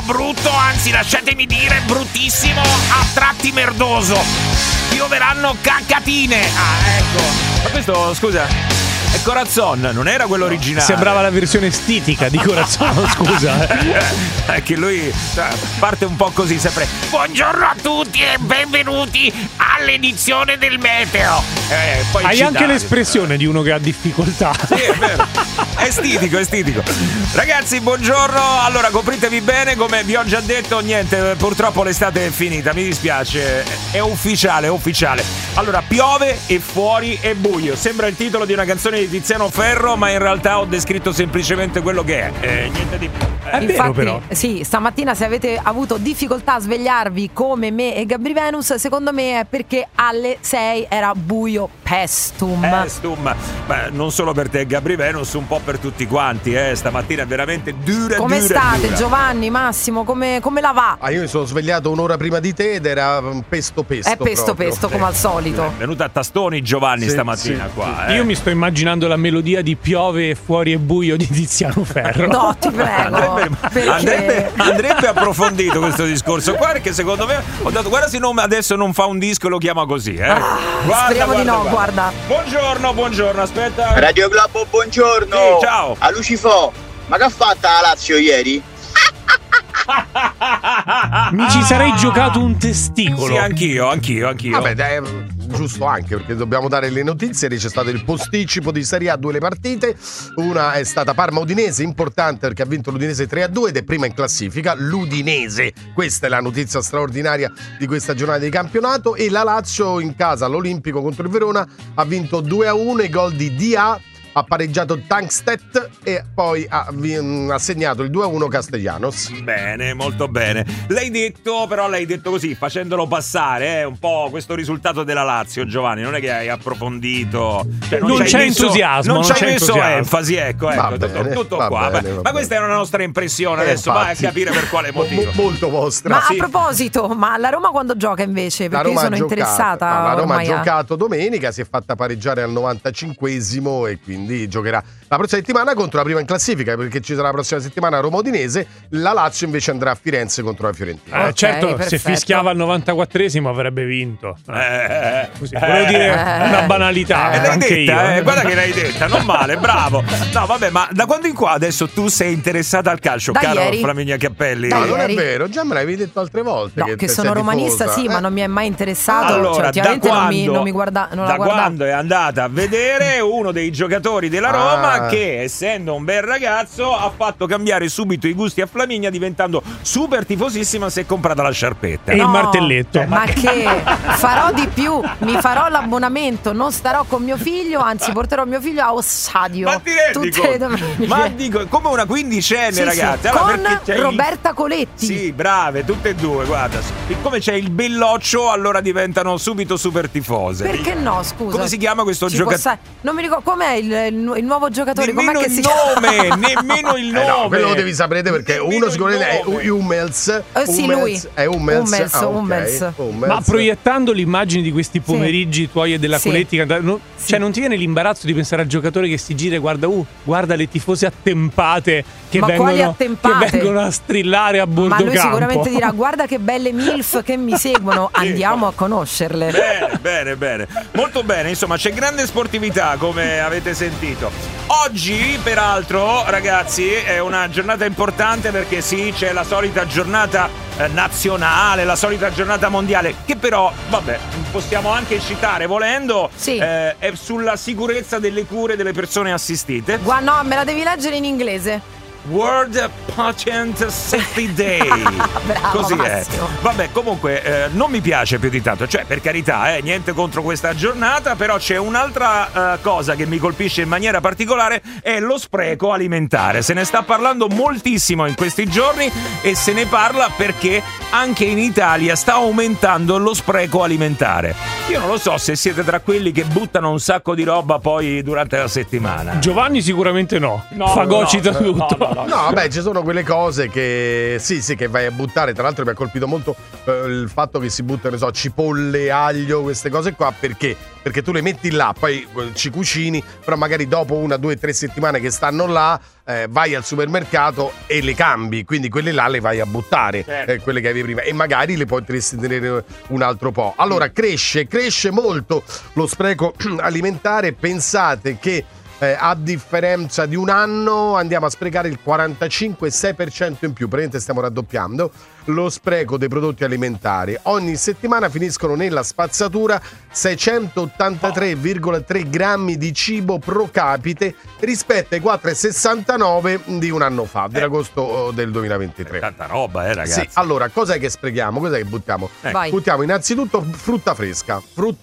brutto, anzi lasciatemi dire bruttissimo, a tratti merdoso. Pioveranno cacatine. Ecco. Ma questo, scusa, è Corazon, non era quello originale. Sembrava la versione estitica di Corazon, scusa. È che lui parte un po' così sempre. Buongiorno a tutti e benvenuti all'edizione del meteo. Poi hai anche l'espressione di uno che ha difficoltà. Sì, è vero. Estetico. Ragazzi, buongiorno. Allora, copritevi bene, come vi ho già detto. Niente, purtroppo l'estate è finita, mi dispiace. È ufficiale. Allora, piove e fuori è buio. Sembra il titolo di una canzone di Tiziano Ferro, ma in realtà ho descritto semplicemente quello che è. Niente di più. È vero, però. Sì, stamattina se avete avuto difficoltà a svegliarvi come me e Gabri Venus, secondo me è perché alle 6 era buio pestum. Beh, non solo per te Gabri Venus, un po' per tutti quanti, stamattina è veramente dura. Come state, Giovanni, Massimo? Come la va? Io mi sono svegliato un'ora prima di te ed era pesto. È pesto come al solito. È venuta a tastoni Giovanni stamattina qua. Io mi sto immaginando la melodia di Piove e fuori è buio di Tiziano Ferro. No, ti prego. Andrebbe approfondito questo discorso qua, perché secondo me ho detto guarda se adesso non fa un disco e lo chiama così, speriamo di no, guarda. Buongiorno, aspetta. Radio Globo, buongiorno. Sì, ciao. A Lucifò, ma che ha fatta la Lazio ieri? Mi ci sarei giocato un testicolo. Sì, anch'io. Vabbè, dai, giusto anche perché dobbiamo dare le notizie. C'è stato il posticipo di Serie A, 2 le partite. Una è stata Parma-Udinese, importante perché ha vinto l'Udinese 3-2 ed è prima in classifica. L'Udinese, questa è la notizia straordinaria di questa giornata di campionato. E la Lazio in casa all'Olimpico contro il Verona ha vinto 2-1, i gol di Dia. Ha pareggiato Tankstedt e poi ha segnato il 2-1 Castellanos. Bene, molto bene. L'hai detto così, facendolo passare, un po' questo risultato della Lazio, Giovanni. Non è che hai approfondito. Cioè, non c'è entusiasmo. Non ci hai messo enfasi, ecco. Tutto va qua. bene. Ma questa è una nostra impressione. Adesso vai a capire per quale motivo. Molto vostra. Ma a proposito, ma la Roma quando gioca invece? Perché io sono interessata. La Roma ha giocato domenica, si è fatta pareggiare al 95esimo e quindi giocherà la prossima settimana contro la prima in classifica, perché ci sarà la prossima settimana Roma-Udinese. La Lazio invece andrà a Firenze contro la Fiorentina. Okay, certo, perfetto. se fischiava al 94esimo avrebbe vinto. Così, volevo dire una banalità. L'hai anche detta, io. Guarda che l'hai detta, non male, bravo. No, vabbè, ma da quando in qua adesso tu sei interessata al calcio, da caro ieri. Flaminia Cappelli? No, non è vero, già me l'avevi detto altre volte. No, che sono sei romanista, tifosa. sì, ma non mi è mai interessato. Allora, cioè, ultimamente non mi guarda, non la guardavo. quando è andata a vedere uno dei giocatori della Roma che, essendo un bel ragazzo, ha fatto cambiare subito i gusti a Flaminia, diventando super tifosissima, si è comprata la sciarpetta. E il martelletto. Ma che farò di più, mi farò l'abbonamento, non starò con mio figlio, anzi porterò mio figlio a Ossadio. Ma ti rendi tutte le conto? domeniche. Ma dico, come una quindicenne, Sì, ragazzi. sì, Allora, con perché c'è Roberta Coletti. Sì, brave, tutte e due, guarda. Siccome c'è il belloccio, allora diventano subito super tifose. Perché no, scusa? Come si chiama questo giocatore? Non mi ricordo com'è il nuovo giocatore. Nemmeno Com'è che il si chiama? nemmeno il nome. No, quello lo devi sapere perché Nemmeno uno il sicuramente è nome. Hummels. Sì, lui. È Hummels. Hummels, Ah, ok. Hummels. Ma proiettando l'immagine di questi pomeriggi tuoi e della Sì. Coletti, cioè non ti viene l'imbarazzo di pensare al giocatore che si gira e guarda le tifose attempate che Ma quali vengono attempate? a strillare a bordo Ma lui campo. sicuramente dirà: guarda che belle MILF che mi seguono, andiamo a conoscerle. Bene. Molto bene, insomma, c'è grande sportività, come avete sentito. Oggi, peraltro, ragazzi, è una giornata importante perché sì, c'è la solita giornata nazionale, la solita giornata mondiale, che però, vabbè, possiamo anche citare volendo, Sì. È sulla sicurezza delle cure delle persone assistite. No, me la devi leggere in inglese. World Patient Safety Day. Bravo, Così Massimo. è. Vabbè, comunque non mi piace più di tanto, cioè per carità, niente contro questa giornata, però c'è un'altra cosa che mi colpisce in maniera particolare, è lo spreco alimentare. Se ne sta parlando moltissimo in questi giorni e se ne parla perché anche in Italia sta aumentando lo spreco alimentare. Io non lo so se siete tra quelli che buttano un sacco di roba poi durante la settimana. Giovanni sicuramente no. Fagocita tutto. No. no. No, vabbè, ci sono quelle cose che sì, che vai a buttare. Tra l'altro mi ha colpito molto il fatto che si buttano, ne so, cipolle, aglio, queste cose qua. Perché? Perché tu le metti là, poi ci cucini, però magari dopo 1, 2, 3 settimane che stanno là, vai al supermercato e le cambi, quindi quelle là le vai a buttare, certo. quelle che avevi prima, e magari le potresti tenere un altro po'. Allora cresce molto lo spreco alimentare. Pensate che a differenza di un anno andiamo a sprecare il 45,6% in più, praticamente stiamo raddoppiando lo spreco dei prodotti alimentari. Ogni settimana finiscono nella spazzatura 683,3 grammi di cibo pro capite rispetto ai 4,69 di un anno fa, dell'agosto del 2023. Tanta roba, ragazzi. Sì, allora, cos'è che sprechiamo? Cos'è che buttiamo? Vai. Buttiamo innanzitutto frutta fresca.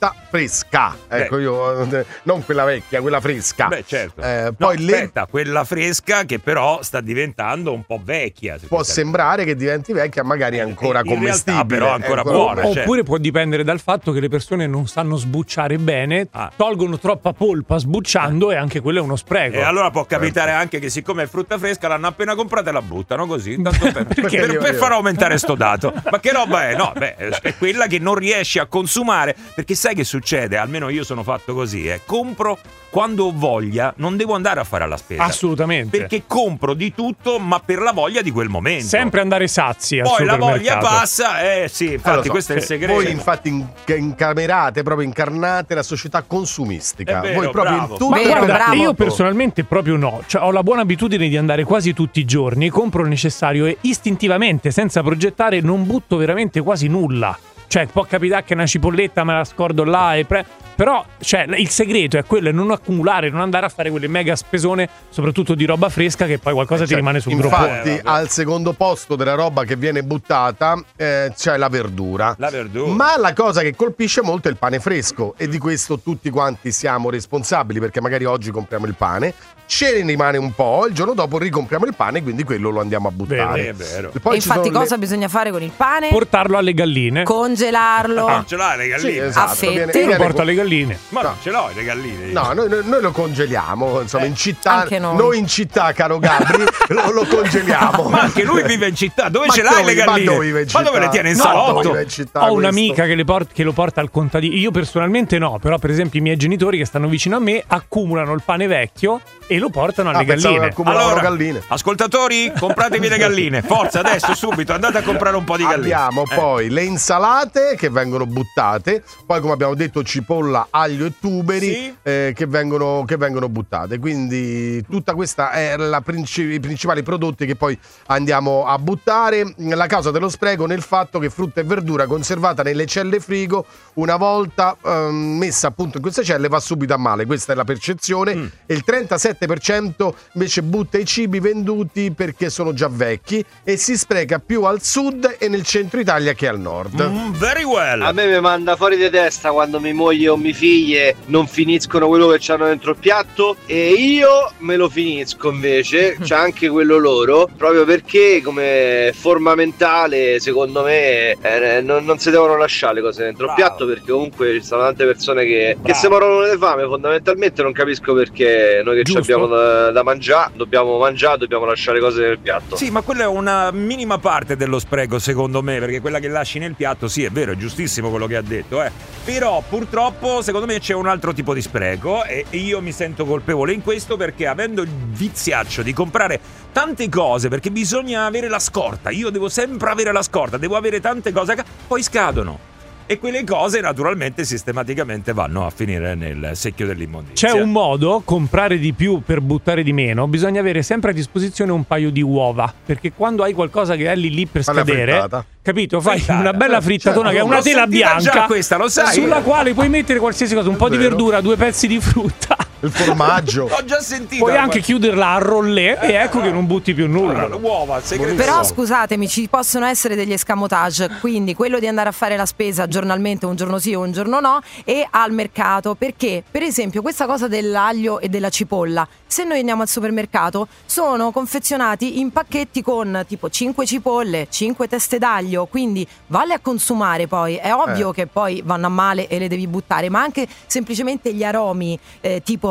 Ecco, io non quella vecchia, quella fresca. Beh, certo. Poi aspetta, quella fresca che però sta diventando un po' vecchia. può sembrare che diventi vecchia, magari ancora in realtà commestibile, però ancora ancora buona. buona. Oppure può dipendere dal fatto che le persone non sanno sbucciare bene, tolgono troppa polpa sbucciando e anche quello è uno spreco. E allora può capitare anche che siccome è frutta fresca l'hanno appena comprata e la buttano così tanto per far aumentare sto dato. Ma che roba è? No, è quella che non riesci a consumare, perché sai che succede? Almeno io sono fatto così, compro quando ho voglia, non devo andare a fare la spesa. Assolutamente. Perché compro di tutto, ma per la voglia di quel momento. Sempre andare sazi al Poi la supermercato. voglia passa, sì, infatti questo è il segreto. Voi infatti incamerate, proprio incarnate la società consumistica. È vero, Voi proprio bravo. in tutto. Ma Vero, guarda, bravo. io personalmente proprio no. Cioè, ho la buona abitudine di andare quasi tutti i giorni, compro il necessario e istintivamente, senza progettare, non butto veramente quasi nulla. Cioè, può capitare che una cipolletta me la scordo là però, cioè, il segreto è quello, è non accumulare, non andare a fare quelle mega spesone, soprattutto di roba fresca, che poi qualcosa ti rimane sul groppone. Infatti, al secondo posto della roba che viene buttata c'è la verdura. La verdura. Ma la cosa che colpisce molto è il pane fresco, e di questo tutti quanti siamo responsabili, perché magari oggi compriamo il pane, ce ne rimane un po', il giorno dopo ricompriamo il pane, quindi quello lo andiamo a buttare. È vero. E poi E ci infatti sono cosa bisogna fare con il pane? Portarlo alle galline. Congelarlo. Ce l'hai le galline? Sì, esatto. A fette. Io lo viene- porto alle galline. Ma non ce l'ho le galline. No, noi lo congeliamo, insomma, in città. Anche noi. In città, caro Gabri, lo congeliamo. Ma anche lui vive in città. Dove Ma ce l'hai dove- le galline? ma dove vive in città? dove le tiene in No, salotto? dove vive in città Ho questo? un'amica che lo porta al contadino. Io personalmente no, però per esempio i miei genitori che stanno vicino a me accumulano il pane vecchio e lo portano alle pensavo galline. che accumulavano Allora, galline. ascoltatori, compratevi le galline. Forza, adesso, subito, andate a comprare un po' di galline. Abbiamo poi le insalate che vengono buttate, poi come abbiamo detto cipolla, aglio e tuberi Sì. che vengono buttate. Quindi tutta questa è i principali prodotti che poi andiamo a buttare. La causa dello spreco nel fatto che frutta e verdura conservata nelle celle frigo, una volta messa appunto in queste celle, va subito a male. Questa è la percezione. E il 37% invece butta i cibi venduti perché sono già vecchi, e si spreca più al sud e nel centro Italia che al nord. Very well. A me mi manda fuori di testa quando mia moglie o mie figlie non finiscono quello che c'hanno dentro il piatto, e io me lo finisco invece, c'è anche quello loro, proprio perché come forma mentale secondo me non si devono lasciare le cose dentro il piatto, perché comunque ci sono tante persone che si morono di fame fondamentalmente. Non capisco perché noi che ci abbiamo da mangiare dobbiamo lasciare cose nel piatto. Sì, ma quella è una minima parte dello spreco, secondo me, perché quella che lasci nel piatto, sì, è vero, è giustissimo quello che ha detto, però purtroppo secondo me c'è un altro tipo di spreco, e io mi sento colpevole in questo, perché avendo il viziaccio di comprare tante cose, perché bisogna avere la scorta, io devo sempre avere la scorta, devo avere tante cose, poi scadono. E quelle cose naturalmente sistematicamente vanno a finire nel secchio dell'immondizia. C'è un modo: comprare di più per buttare di meno. Bisogna avere sempre a disposizione un paio di uova, perché quando hai qualcosa che è lì per Fai la scadere, frittata. capito? Fai Frittata. una bella frittatona che è una L'ho tela sentita già bianca, questa, lo sai. sulla quale puoi mettere qualsiasi cosa, un po' di vero. verdura, 2 pezzi di frutta. Il formaggio. L'ho già sentito. Puoi anche chiuderla a rollè e ecco che non butti più nulla. Uova, il segreto. Però scusatemi, ci possono essere degli escamotage, quindi quello di andare a fare la spesa giornalmente, un giorno sì o un giorno no, e al mercato, perché per esempio questa cosa dell'aglio e della cipolla, se noi andiamo al supermercato sono confezionati in pacchetti con tipo 5 cipolle, 5 teste d'aglio, quindi vale a consumare. Poi è ovvio che poi vanno a male e le devi buttare, ma anche semplicemente gli aromi tipo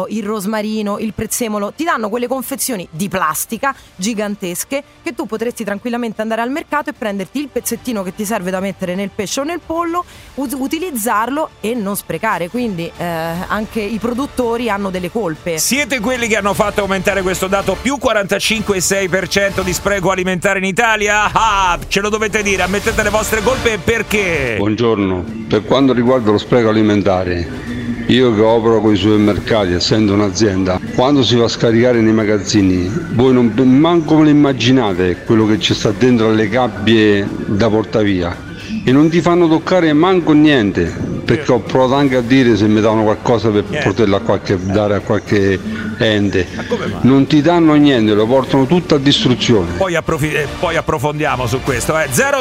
l'olio, il rosmarino, il prezzemolo, ti danno quelle confezioni di plastica gigantesche che tu potresti tranquillamente andare al mercato e prenderti il pezzettino che ti serve da mettere nel pesce o nel pollo, utilizzarlo e non sprecare. Quindi anche i produttori hanno delle colpe. Siete quelli che hanno fatto aumentare questo dato più 45,6% di spreco alimentare in Italia? Ah, ce lo dovete dire, ammettete le vostre colpe, perché? Buongiorno, per quanto riguarda lo spreco alimentare, io che opero con i supermercati, essendo un'azienda, quando si va a scaricare nei magazzini, voi non manco ve lo immaginate quello che ci sta dentro alle gabbie da portavia e non ti fanno toccare manco niente, perché ho provato anche a dire se mi davano qualcosa per poterla dare a qualche ente. Non ti danno niente, lo portano tutto a distruzione. Poi approfondiamo su questo.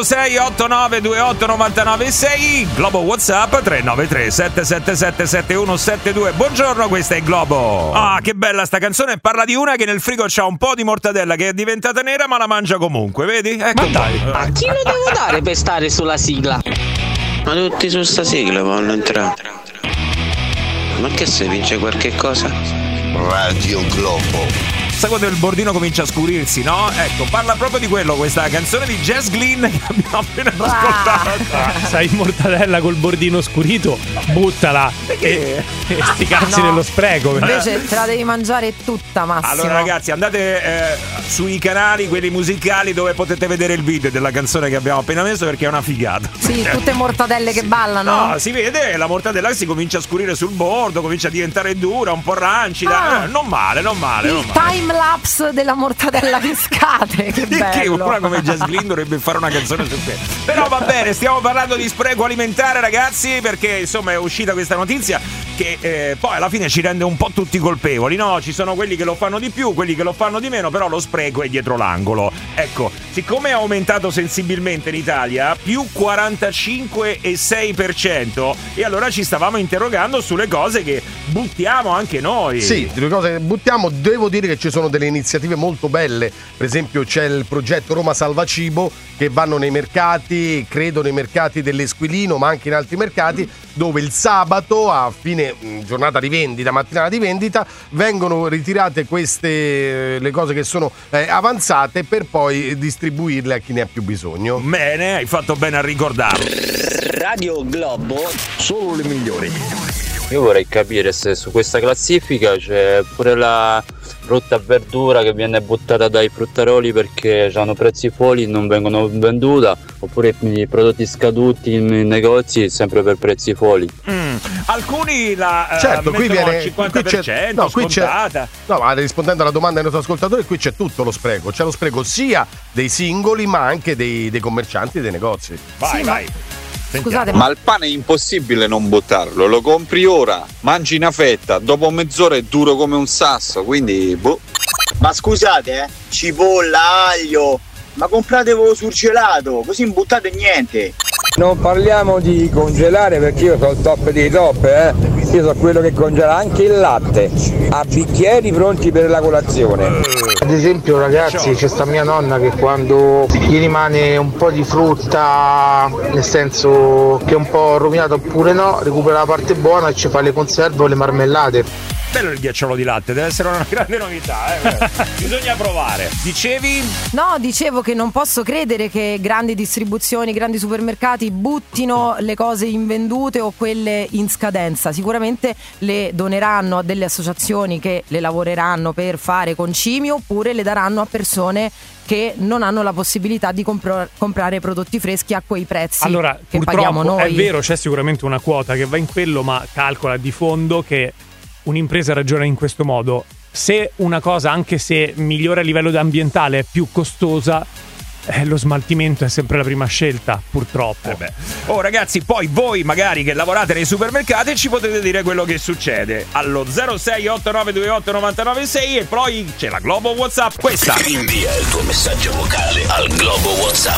0689289996, Globo WhatsApp 393 777 7172. Buongiorno, questa è Globo. Ah, che bella sta canzone, parla di una che nel frigo c'ha un po' di mortadella che è diventata nera ma la mangia comunque, vedi? Ecco. Ma dai, a chi lo devo dare per stare sulla sigla? Ma tutti su sta sigla vogliono entrare. Ma che se vince qualche cosa? Radio Globo. Sai quando il bordino comincia a scurirsi, no? Ecco, parla proprio di quello questa canzone di Jess Glynn che abbiamo appena ascoltato. Sai, mortadella col bordino scurito, buttala e sti cazzi nello spreco. Invece te la devi mangiare tutta, Massimo. Allora ragazzi, andate sui canali, quelli musicali, dove potete vedere il video della canzone che abbiamo appena messo, perché è una figata. Sì, tutte mortadelle che ballano. No, si vede la mortadella che si comincia a scurire sul bordo, comincia a diventare dura, un po' rancida. Non male. Il time lapse della mortadella che scade. Che bello. Che una come Jess Glynn dovrebbe fare una canzone su questo. Però va bene, stiamo parlando di spreco alimentare, ragazzi, perché insomma è uscita questa notizia che poi alla fine ci rende un po' tutti colpevoli, no? Ci sono quelli che lo fanno di più, quelli che lo fanno di meno, però lo spreco è dietro l'angolo. Ecco, siccome è aumentato sensibilmente in Italia, più 45,6%, e allora ci stavamo interrogando sulle cose che buttiamo anche noi. Sì, le cose che buttiamo, devo dire che ci sono delle iniziative molto belle. Per esempio c'è il progetto Roma Salva Cibo, che vanno nei mercati, credo nei mercati dell'Esquilino, ma anche in altri mercati, dove il sabato a fine giornata di vendita, mattinata di vendita, vengono ritirate queste le cose che sono avanzate per poi distribuirle a chi ne ha più bisogno. Bene, hai fatto bene a ricordarlo. Radio Globo, solo le migliori. Io vorrei capire se su questa classifica c'è pure la frutta e verdura che viene buttata dai fruttaroli perché hanno prezzi folli e non vengono venduta, oppure i prodotti scaduti in negozi sempre per prezzi folli. Alcuni la certo, qui viene al 50%, qui scontata. Ma rispondendo alla domanda del nostro ascoltatore, qui c'è tutto lo spreco. C'è lo spreco sia dei singoli ma anche dei commercianti e dei negozi. Vai. Scusate, ma il pane è impossibile non buttarlo, lo compri ora, mangi una fetta, dopo mezz'ora è duro come un sasso, quindi boh. Ma scusate, cipolla, aglio, ma compratevo surgelato, così non buttate niente. Non parliamo di congelare perché io sono il top dei top, Io sono quello che congela anche il latte a bicchieri pronti per la colazione. Ad esempio, ragazzi, c'è sta mia nonna che quando gli rimane un po' di frutta, nel senso che è un po' rovinata oppure no, recupera la parte buona e ci fa le conserve o le marmellate. Bello il ghiacciolo di latte, deve essere una grande novità, bisogna provare. Dicevi? No, dicevo che non posso credere che grandi distribuzioni, grandi supermercati buttino le cose invendute o quelle in scadenza. Sicuramente le doneranno a delle associazioni che le lavoreranno per fare concimi, oppure le daranno a persone che non hanno la possibilità di comprare prodotti freschi a quei prezzi che paghiamo noi. È vero, c'è sicuramente una quota che va in quello, ma calcola di fondo che un'impresa ragiona in questo modo: se una cosa, anche se migliore a livello ambientale, è più costosa, lo smaltimento è sempre la prima scelta, purtroppo. Ragazzi, poi voi magari che lavorate nei supermercati ci potete dire quello che succede allo 0689289996 e poi c'è la Globo WhatsApp. Questa invia il tuo messaggio vocale al Globo WhatsApp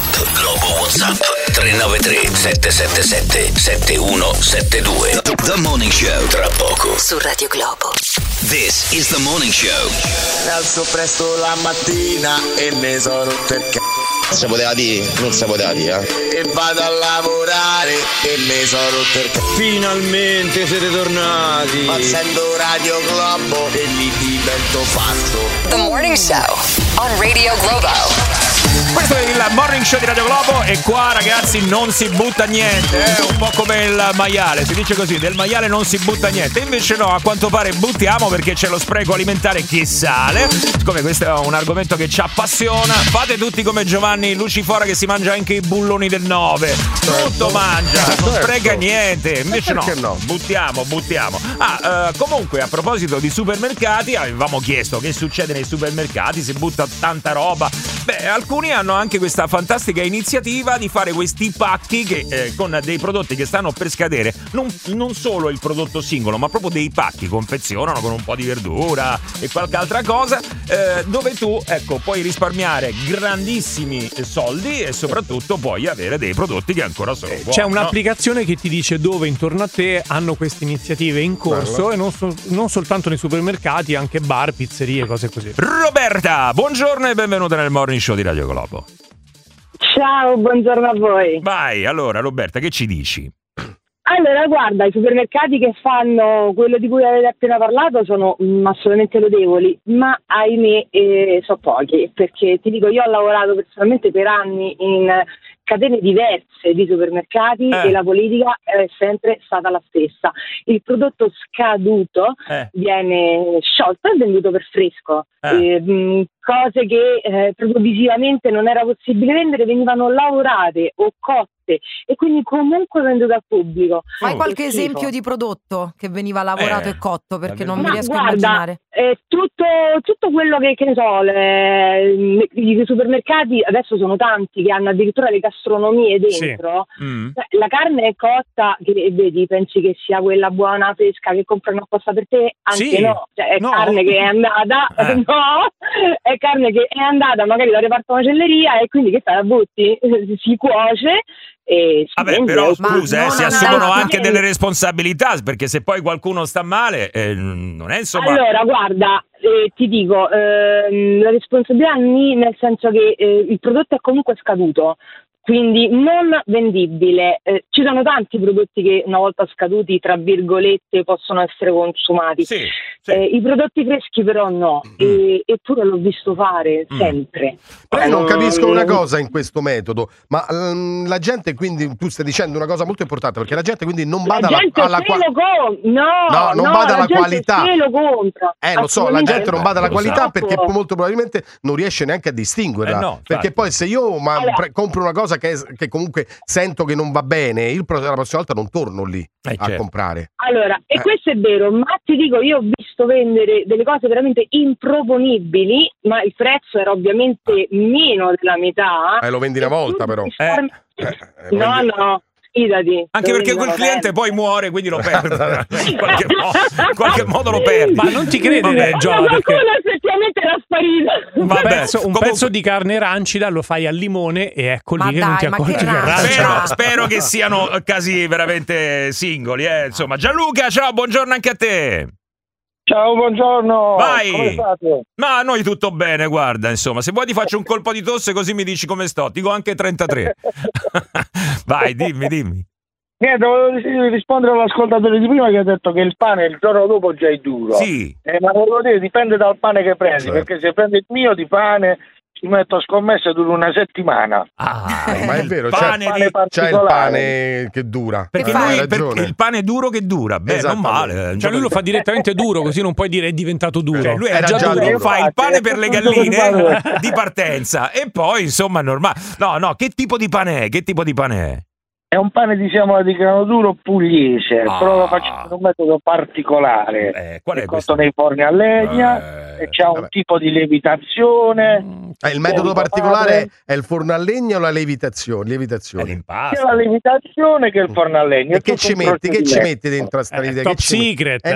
393 777 7172. The Morning Show, tra poco su Radio Globo. This is The Morning Show. Mi alzo presto la mattina e ne sono rotto il c***o. Si poteva dire? Non si poteva dire, E vado a lavorare e mi sono rotto il c***o. Finalmente siete tornati. Facendo Radio Globo e li divento pazzo. The Morning Show on Radio Globo. Questo è il Morning Show di Radio Globo e qua ragazzi non si butta niente, un po' come il maiale, si dice così, del maiale non si butta niente, invece no, a quanto pare buttiamo perché c'è lo spreco alimentare che sale, siccome questo è un argomento che ci appassiona, fate tutti come Giovanni Lucifora che si mangia anche i bulloni del 9, tutto mangia, non spreca niente, invece no, buttiamo. Comunque a proposito di supermercati, avevamo chiesto che succede nei supermercati, si butta tanta roba, alcuni hanno anche questa fantastica iniziativa di fare questi pacchi che con dei prodotti che stanno per scadere, non solo il prodotto singolo, ma proprio dei pacchi, confezionano con un po' di verdura e qualche altra cosa, dove tu puoi risparmiare grandissimi soldi e soprattutto puoi avere dei prodotti che ancora sono buoni. C'è un'applicazione che ti dice dove intorno a te hanno queste iniziative in corso e non soltanto nei supermercati, anche bar, pizzerie, cose così. Roberta, buongiorno e benvenuta nel Morning Show di Radio Globo. Ciao, buongiorno a voi. Vai, allora Roberta, che ci dici? Allora, guarda, i supermercati che fanno quello di cui avete appena parlato sono assolutamente lodevoli, ma ahimè sono pochi, perché ti dico, io ho lavorato personalmente per anni in catene diverse di supermercati e la politica è sempre stata la stessa. Il prodotto scaduto viene sciolto e venduto per fresco. Cose che proprio visivamente non era possibile vendere venivano lavorate o cotte e quindi comunque vendute al pubblico. Fai qualche esempio di prodotto che veniva lavorato e cotto, perché non mi riesco a immaginare. Tutto quello che ne so, i supermercati adesso sono tanti che hanno addirittura le gastronomie dentro. Sì. La carne è cotta, che vedi, pensi che sia quella buona fresca che comprano apposta per te? Anche no, cioè, è carne che è andata, è carne che è andata magari da reparto macelleria e quindi che fai, la butti, si cuoce. Però scusa, si assumono anche delle responsabilità, perché se poi qualcuno sta male non è insomma. Allora guarda, ti dico, la responsabilità nel senso che il prodotto è comunque scaduto, quindi non vendibile. Ci sono tanti prodotti che una volta scaduti, tra virgolette, possono essere consumati. Sì. I prodotti freschi però no, eppure l'ho visto fare sempre. Però non capisco una cosa in questo metodo, ma la gente, quindi tu stai dicendo una cosa molto importante, perché la gente quindi non bada alla qualità. Non bada alla qualità. Lo compra. Lo so, la gente non bada alla qualità perché molto probabilmente non riesce neanche a distinguerla. Perché poi se io compro una cosa che comunque sento che non va bene, la prossima volta non torno lì a comprare. Allora, e questo è vero, ma ti dico, io ho visto vendere delle cose veramente improponibili, ma il prezzo era ovviamente meno della metà. Lo vendi una volta però. No. Anche perché quel cliente poi muore, quindi lo perde. In qualche modo lo perde. Ma non ti crede, Gioia, perché effettivamente era sparito. Un pezzo di carne rancida lo fai al limone e ecco lì che non ti accorgi che è rancida. Spero che siano casi veramente singoli, insomma. Gianluca, ciao, buongiorno anche a te. Ciao, buongiorno. Vai. Come state? Ma noi tutto bene, guarda, insomma, se vuoi ti faccio un colpo di tosse così mi dici come sto. Dico anche 33. Vai, dimmi. Niente, volevo rispondere all'ascoltatore di prima che ha detto che il pane il giorno dopo già è duro. Sì. Ma volevo dire, dipende dal pane che prendi, perché se prendi il mio di pane ci metto scommesse dura una settimana. Ma è vero, c'è il pane che dura. Perché il pane duro che dura, non male. Cioè lui lo fa direttamente duro, così non puoi dire è diventato duro. Cioè, lui era già duro, fa il pane per le galline di partenza e poi insomma è normale. No, che tipo di pane è? È un pane di semola di grano duro pugliese, però lo faccio con un metodo particolare. Qual è è cotto nei forni a legna e c'ha un tipo di lievitazione. Il metodo particolare è il forno a legna o la lievitazione? Sia la lievitazione che il forno a legna. E che ci metti dentro a sta lievitazione? Top secret.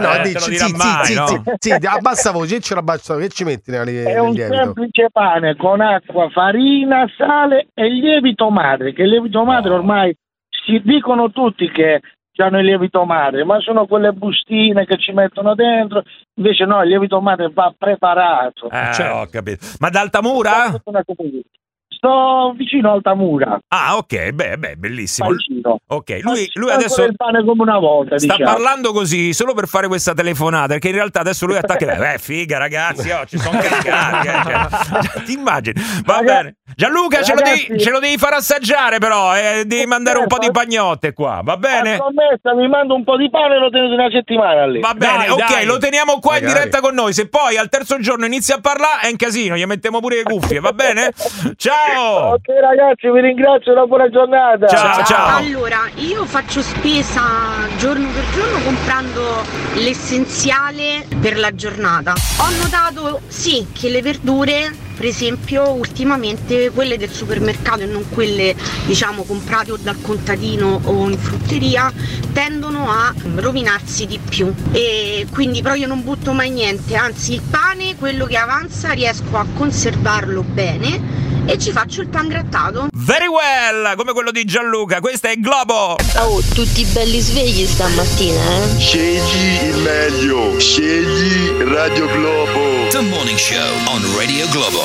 Sì, abbassa voce, che ci metti nella lievito? È un semplice pane con acqua, farina, sale e lievito madre, che il lievito madre ormai si dicono tutti che hanno il lievito madre, ma sono quelle bustine che ci mettono dentro, invece no, il lievito madre va preparato. Ho capito. Ma da Altamura? sto vicino a Altamura. Ah, ok, beh, bellissimo. Vicino. Ok, lui adesso il pane come una volta, sta diciamo. parlando così solo per fare questa telefonata, perché in realtà adesso lui attacca. Figa, ragazzi, ci sono caricati. Cioè, ti immagini? Va bene. Gianluca, ce lo devi far assaggiare, però. Devi mandare un po' di pagnotte qua, va bene? Scommessa, mi mando un po' di pane e lo tenete una settimana lì. Va bene, dai. lo teniamo qua in diretta con noi. Se poi al terzo giorno inizia a parlare, è un casino, gli mettiamo pure le cuffie, va bene? Ciao! Ok ragazzi, vi ringrazio, una buona giornata. Ciao. Allora, io faccio spesa giorno per giorno comprando l'essenziale per la giornata. Ho notato, sì, che le verdure, per esempio, ultimamente quelle del supermercato e non quelle, diciamo, comprate o dal contadino o in frutteria, tendono a rovinarsi di più. E quindi però io non butto mai niente, anzi il pane, quello che avanza, riesco a conservarlo bene e ci faccio il pan grattato. Very well, come quello di Gianluca. Questa è Globo. Oh, tutti belli svegli stamattina, eh? Scegli il meglio. Scegli Radio Globo. The Morning Show on Radio Globo.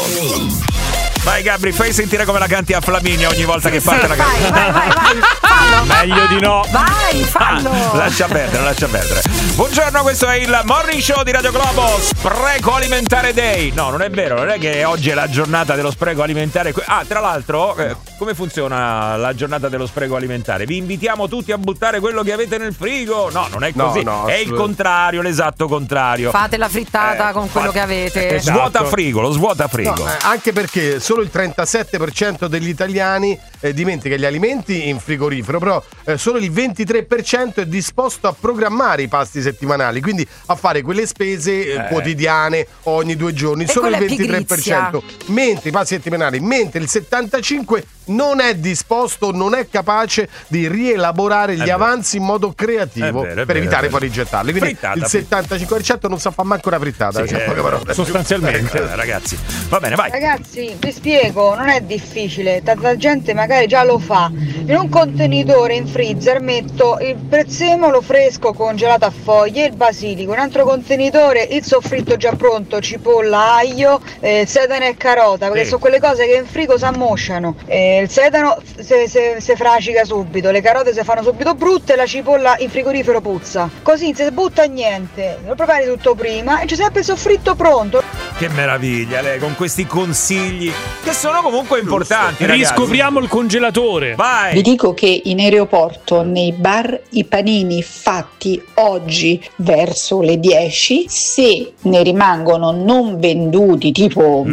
Vai Gabri, fai sentire come la canti a Flaminia ogni volta che parte la canzone. Vai, fallo. Meglio di no. Vai, fallo. Lascia perdere. Buongiorno, questo è il Morning Show di Radio Globo. Spreco alimentare day. No, non è vero, non è che oggi è la giornata dello spreco alimentare. Tra l'altro, come funziona la giornata dello spreco alimentare? Vi invitiamo tutti a buttare quello che avete nel frigo. No, non è così. No, è il contrario, l'esatto contrario. Fate la frittata con quello che avete. Svuota frigo, lo svuota frigo. No, anche perché solo il 37% degli italiani dimentica gli alimenti in frigorifero, però solo il 23% è disposto a programmare i pasti settimanali, quindi a fare quelle spese quotidiane ogni 2 giorni. Solo il 23%, mentre i pasti settimanali, mentre il 75% non è disposto, non è capace di rielaborare gli avanzi in modo creativo per evitare poi di gettarli. Quindi il 75% non sa fare manco una frittata. Sostanzialmente, ragazzi. Va bene, vai. Ragazzi, vi spiego, non è difficile, tanta gente magari già lo fa. In un contenitore in freezer metto il prezzemolo fresco congelato a foglie e il basilico, in un altro contenitore il soffritto già pronto, cipolla, aglio, sedano e carota, perché sono quelle cose che in frigo si ammosciano. Il sedano se fracica subito, le carote si fanno subito brutte e la cipolla in frigorifero puzza. Così non si butta niente, lo prepari tutto prima e c'è sempre il soffritto pronto. Che meraviglia, lei con questi consigli che sono comunque importanti. Riscopriamo il congelatore. Vai. Vi dico che in aeroporto, nei bar, i panini fatti oggi verso le 10, se ne rimangono non venduti, tipo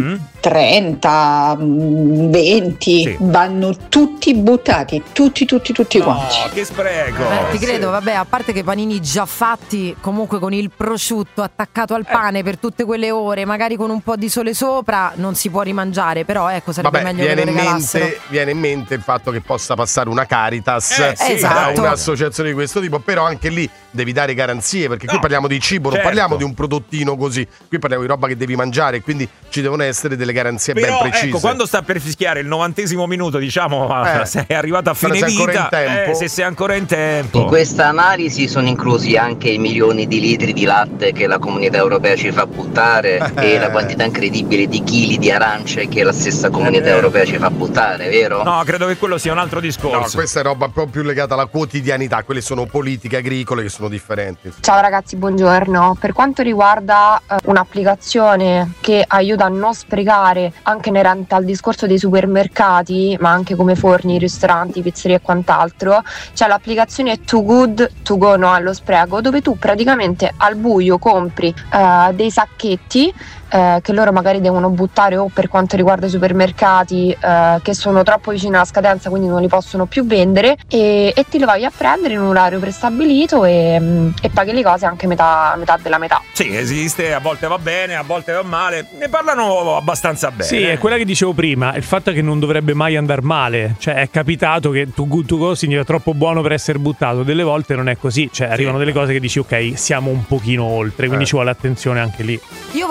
30, 20, vanno tutti buttati, tutti quanti. Che spreco. Ti credo, vabbè, a parte che i panini già fatti, comunque con il prosciutto attaccato al pane per tutte quelle ore, magari con un po' di sole sopra, non si può rimangiare, però ecco, sarebbe meglio che lo regalassero. Viene in mente il fatto che possa passare una Caritas, esatto, un'associazione di questo tipo, però anche lì devi dare garanzie, perché qui parliamo di cibo, non parliamo di un prodottino così, qui parliamo di roba che devi mangiare, quindi ci devono essere delle garanzie ben precise. Ecco, quando sta per fischiare il 90° minuto, diciamo, se è arrivato a fine vita, se sei ancora in tempo. In questa analisi sono inclusi anche i milioni di litri di latte che la Comunità Europea ci fa buttare e la quantità incredibile di chili di arance che la stessa Comunità Europea ci fa buttare, vero? No, credo che quello sia un altro discorso. No, questa è roba un po' più legata alla quotidianità, quelle sono politiche agricole che sono differenti. Ciao ragazzi, buongiorno. Per quanto riguarda un'applicazione che aiuta a non sprecare, anche inerente al discorso dei supermercati, ma anche come forni, ristoranti, pizzerie e quant'altro, c'è l'applicazione Too Good To Go No allo spreco, dove tu praticamente al buio compri dei sacchetti che loro magari devono buttare, o per quanto riguarda i supermercati che sono troppo vicini alla scadenza, quindi non li possono più vendere, e te li vai a prendere in un orario prestabilito e paghi le cose anche metà della metà. Sì, esiste, a volte va bene, a volte va male, ne parlano abbastanza bene. Sì, è quella che dicevo prima, il fatto è che non dovrebbe mai andare male, cioè è capitato che Too Good To Go significa troppo buono per essere buttato, delle volte non è così, cioè arrivano delle cose che dici ok, siamo un pochino oltre, quindi ci vuole attenzione anche lì. Io vorrei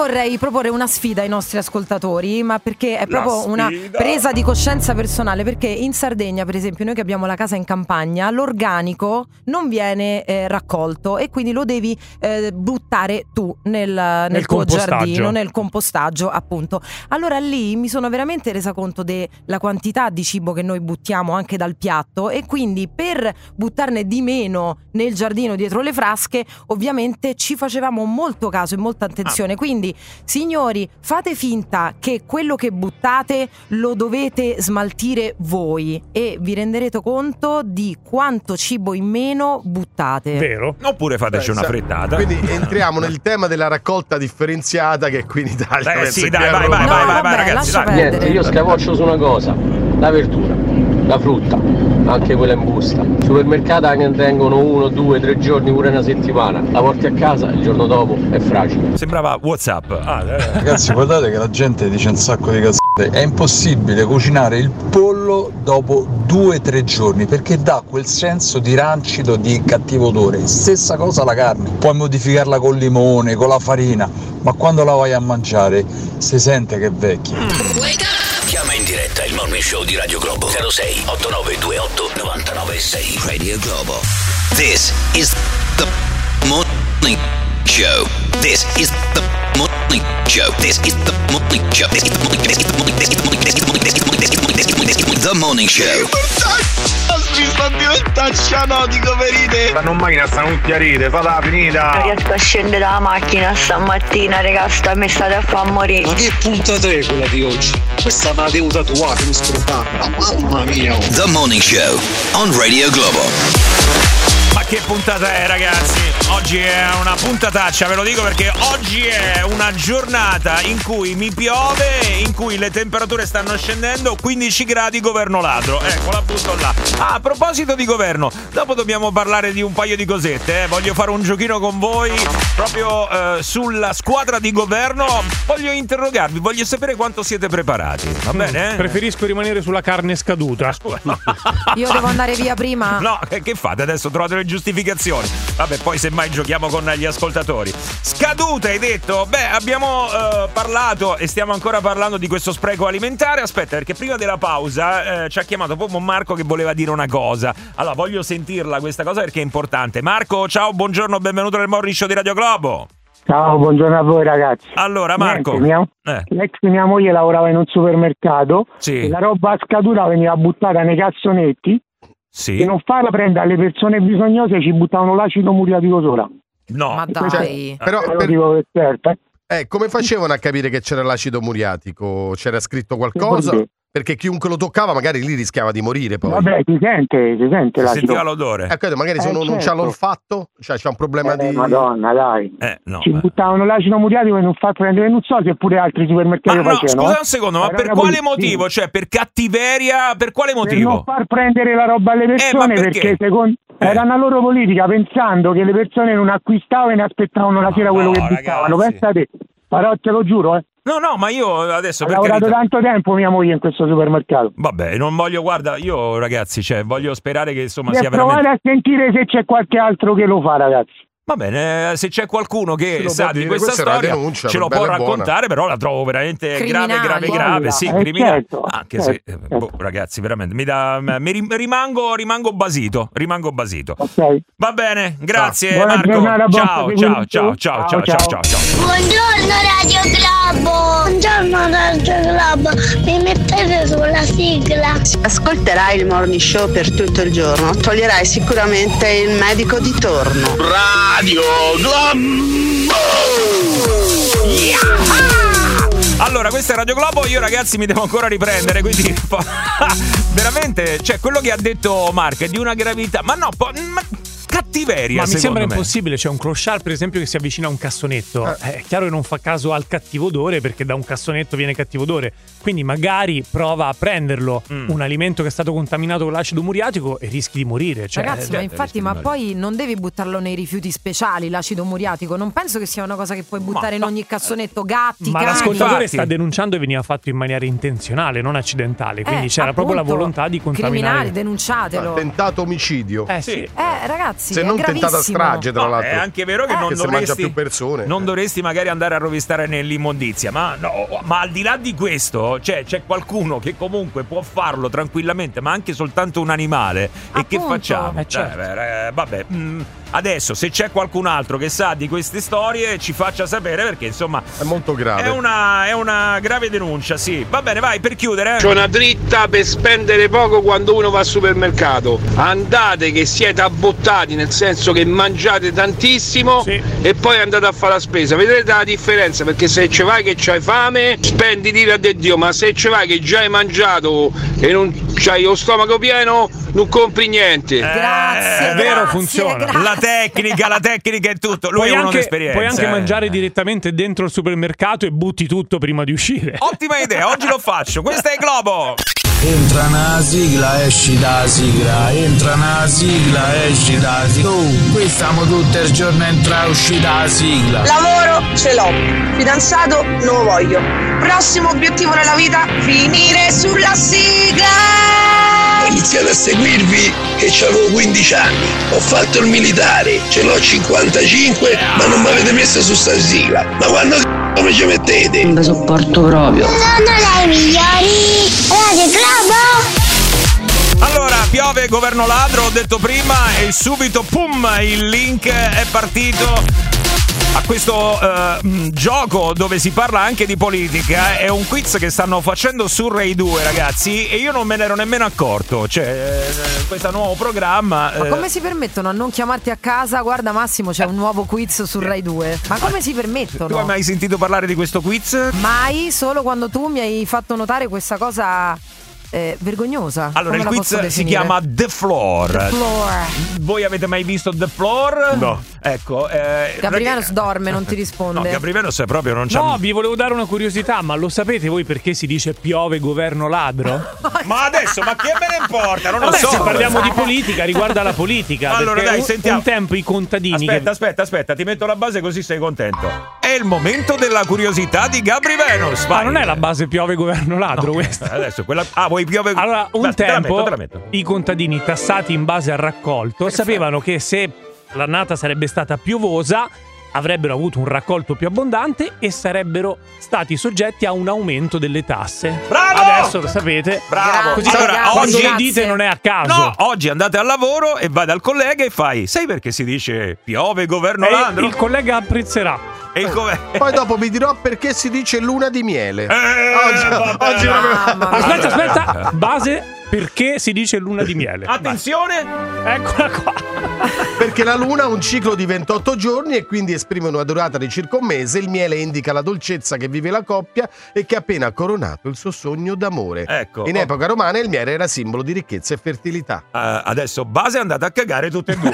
proporre una sfida ai nostri ascoltatori, ma perché è proprio una presa di coscienza personale, perché in Sardegna, per esempio, noi che abbiamo la casa in campagna, l'organico non viene raccolto e quindi lo devi buttare tu nel tuo giardino, nel compostaggio, appunto. Allora lì mi sono veramente resa conto della quantità di cibo che noi buttiamo anche dal piatto, e quindi per buttarne di meno nel giardino dietro le frasche ovviamente ci facevamo molto caso e molta attenzione. Quindi signori, fate finta che quello che buttate lo dovete smaltire voi e vi renderete conto di quanto cibo in meno buttate. Vero? Oppure fateci una frittata. Quindi entriamo nel tema della raccolta differenziata che qui in Italia sì, dai, vai, ragazzi, dai. Niente, io scapoccio su una cosa: la verdura, la frutta, anche quella in busta. Supermercati che tengono 1, 2, 3 giorni, pure una settimana. La porti a casa, il giorno dopo è fragile. Sembrava WhatsApp. Ragazzi, guardate che la gente dice un sacco di cazzate. È impossibile cucinare il pollo dopo 2-3 giorni perché dà quel senso di rancido, di cattivo odore. Stessa cosa la carne. Puoi modificarla col limone, con la farina, ma quando la vai a mangiare si sente che è vecchia. Chiama in diretta il Morning Show di Radio Globo 06 8928 996 Radio Globo. This is the Morning Show. This is the Morning Show. This is the Morning Show. This is the Morning Show. The Morning Show. Mi sta diventando cianotico per idee. Stanno in macchina, stanno tutti a ridere, falla finita. Non riesco a scendere dalla macchina stamattina, raga, mi state a far morire. Ma che puntata è quella di oggi? Questa me la devo tatuare, mi scordata. Mamma mia. The Morning Show on Radio Globo. Ma che puntata è, ragazzi? Oggi è una puntataccia, ve lo dico perché oggi è una giornata in cui mi piove, in cui le temperature stanno scendendo, 15 gradi governo ladro. Ecco, la butto là. Ah, a proposito di governo, dopo dobbiamo parlare di un paio di cosette, Voglio fare un giochino con voi proprio sulla squadra di governo. Voglio interrogarvi, voglio sapere quanto siete preparati. Va bene? Preferisco rimanere sulla carne scaduta. Io devo andare via prima. No, che fate adesso? Trovate le giustificazioni. Vabbè, poi semmai giochiamo con gli ascoltatori. Scaduta, hai detto? Beh, abbiamo parlato e stiamo ancora parlando di questo spreco alimentare. Aspetta, perché prima della pausa ci ha chiamato proprio Marco che voleva dire una cosa. Allora, voglio sentirla questa cosa perché è importante. Marco, ciao, buongiorno, benvenuto nel Morning Show di Radio Globo. Ciao, buongiorno a voi ragazzi. Allora, Marco, l'ex di mia moglie lavorava in un supermercato, sì, e la roba a scaduta veniva buttata nei cassonetti. Sì. E non farla prendere alle persone bisognose, ci buttavano l'acido muriatico sopra. No, ma dai. Però lo dico per certo. come facevano a capire che c'era l'acido muriatico? C'era scritto qualcosa? Perché chiunque lo toccava magari lì rischiava di morire poi. Vabbè, si sente l'acido. Sentiva l'odore. Magari se uno non c'ha l'olfatto, cioè c'ha un problema di... Madonna, dai. No, ci buttavano l'acido muriatico e non far prendere, non so se pure altri supermercati lo facevano. Scusa un secondo, ma per quale motivo? Cioè, per cattiveria, per quale motivo? Per non far prendere la roba alle persone, perché secondo... Era una loro politica, pensando che le persone non acquistavano e ne aspettavano la sera quello che buttavano. Pensate, però te lo giuro, No, ma io adesso... Ho lavorato tanto tempo mia moglie in questo supermercato. Vabbè, non voglio, guarda, io ragazzi, voglio sperare che insomma sia veramente... Provate a sentire se c'è qualche altro che lo fa, ragazzi. Va bene, se c'è qualcuno che sa di questa storia ce lo può raccontare, però la trovo veramente grave, sì, criminale. Certo, anche se ragazzi, veramente rimango basito. Okay. Va bene, grazie Buona Marco. Giornata, ciao. Buongiorno Radio Globo. Buongiorno Radio Globo. Mi mettete sulla sigla. Ascolterai il Morning Show per tutto il giorno. Toglierai sicuramente il medico di torno. Radio Globo. Allora, questa è Radio Globo, io ragazzi mi devo ancora riprendere, quindi veramente, quello che ha detto Marco è di una gravità, ma cattiveria. Ma mi sembra me. impossibile. C'è un clochard, per esempio, che si avvicina a un cassonetto. È chiaro che non fa caso al cattivo odore, perché da un cassonetto viene cattivo odore. Quindi magari prova a prenderlo un alimento che è stato contaminato con l'acido muriatico e rischi di morire. Ragazzi, ma infatti, poi non devi buttarlo nei rifiuti speciali, l'acido muriatico. Non penso che sia una cosa che puoi buttare in ogni cassonetto. Gatti, ma l'ascoltatore sta denunciando e veniva fatto in maniera intenzionale, non accidentale. Quindi c'era proprio la volontà di contaminare. Criminali, denunciatelo. Tentato omicidio. Sì. Ragazzi, Se non tentata strage, tra l'altro. È anche vero che non se dovresti, mangia più persone. Non dovresti magari andare a rovistare nell'immondizia, ma al di là di questo, c'è qualcuno che comunque può farlo tranquillamente, ma anche soltanto un animale. E che facciamo? Certo. Vabbè. Adesso, se c'è qualcun altro che sa di queste storie, ci faccia sapere, perché insomma è molto grave. È una grave denuncia, sì. Va bene, vai, per chiudere. C'è una dritta per spendere poco quando uno va al supermercato. Andate che siete abbottati, nel senso che mangiate tantissimo e poi andate a fare la spesa. Vedrete la differenza, perché se ci vai che c'hai fame, spendi l'ira di Dio, ma se ci vai che già hai mangiato e non c'hai lo stomaco pieno, non compri niente. Grazie, è vero, funziona. La tecnica è tutto. Lui è uno d'esperienza. Puoi anche mangiare direttamente dentro il supermercato e butti tutto prima di uscire. Ottima idea, oggi lo faccio. Questa è Globo. Entra una sigla, esci da sigla. Entra una sigla, esci da sigla. Qui stiamo tutto il giorno entra e usci da sigla. Lavoro ce l'ho, fidanzato non lo voglio. Prossimo obiettivo nella vita, finire sulla sigla. Ho iniziato a seguirvi che avevo 15 anni, ho fatto il militare, ce l'ho 55, ma non mi avete messo su sta sigla. Ma quando come ci mettete? Non vi sopporto proprio. Sono dei migliori. Radio Globo. Allora, piove governo ladro, ho detto prima, e subito, pum, il link è partito a questo gioco dove si parla anche di politica. È un quiz che stanno facendo su Rai 2, ragazzi, e io non me ne ero nemmeno accorto. Cioè, questo nuovo programma. Ma come si permettono a non chiamarti a casa? Guarda Massimo, c'è un nuovo quiz su Rai 2. Ma come si permettono? Tu hai mai sentito parlare di questo quiz? Mai, solo quando tu mi hai fatto notare questa cosa vergognosa. Allora, il quiz si chiama The Floor. The Floor. Voi avete mai visto The Floor? No. Ecco, Gabrivenos dorme, non ti risponde. No, Gabrivenos è proprio non c'ha. No, vi volevo dare una curiosità, ma lo sapete voi perché si dice piove governo ladro? Ma adesso, ma che me ne importa? Non lo so. Se parliamo di politica, riguarda la politica. Allora dai, sentiamo. Un tempo i contadini. Aspetta, ti metto la base così sei contento. È il momento della curiosità di Gabrivenos. Ma non è la base piove governo ladro questa? Adesso quella. Ah, vuoi piove. Allora, un tempo te la metto. I contadini tassati in base al raccolto sapevano che se l'annata sarebbe stata piovosa avrebbero avuto un raccolto più abbondante e sarebbero stati soggetti a un aumento delle tasse. Bravo! Adesso lo sapete. Bravo. Così Allora, quando lo dite non è a caso. No, oggi andate al lavoro e vai dal collega e fai: sai perché si dice piove governo ladro? Il collega apprezzerà. Poi dopo vi dirò perché si dice luna di miele. Oggi Aspetta, base. Perché si dice luna di miele? Attenzione! Eccola qua. Perché la luna ha un ciclo di 28 giorni e quindi esprime una durata di circa un mese. Il miele indica la dolcezza che vive la coppia e che ha appena coronato il suo sogno d'amore. Ecco. In epoca romana il miele era simbolo di ricchezza e fertilità. Adesso base è andata a cagare tutte e due.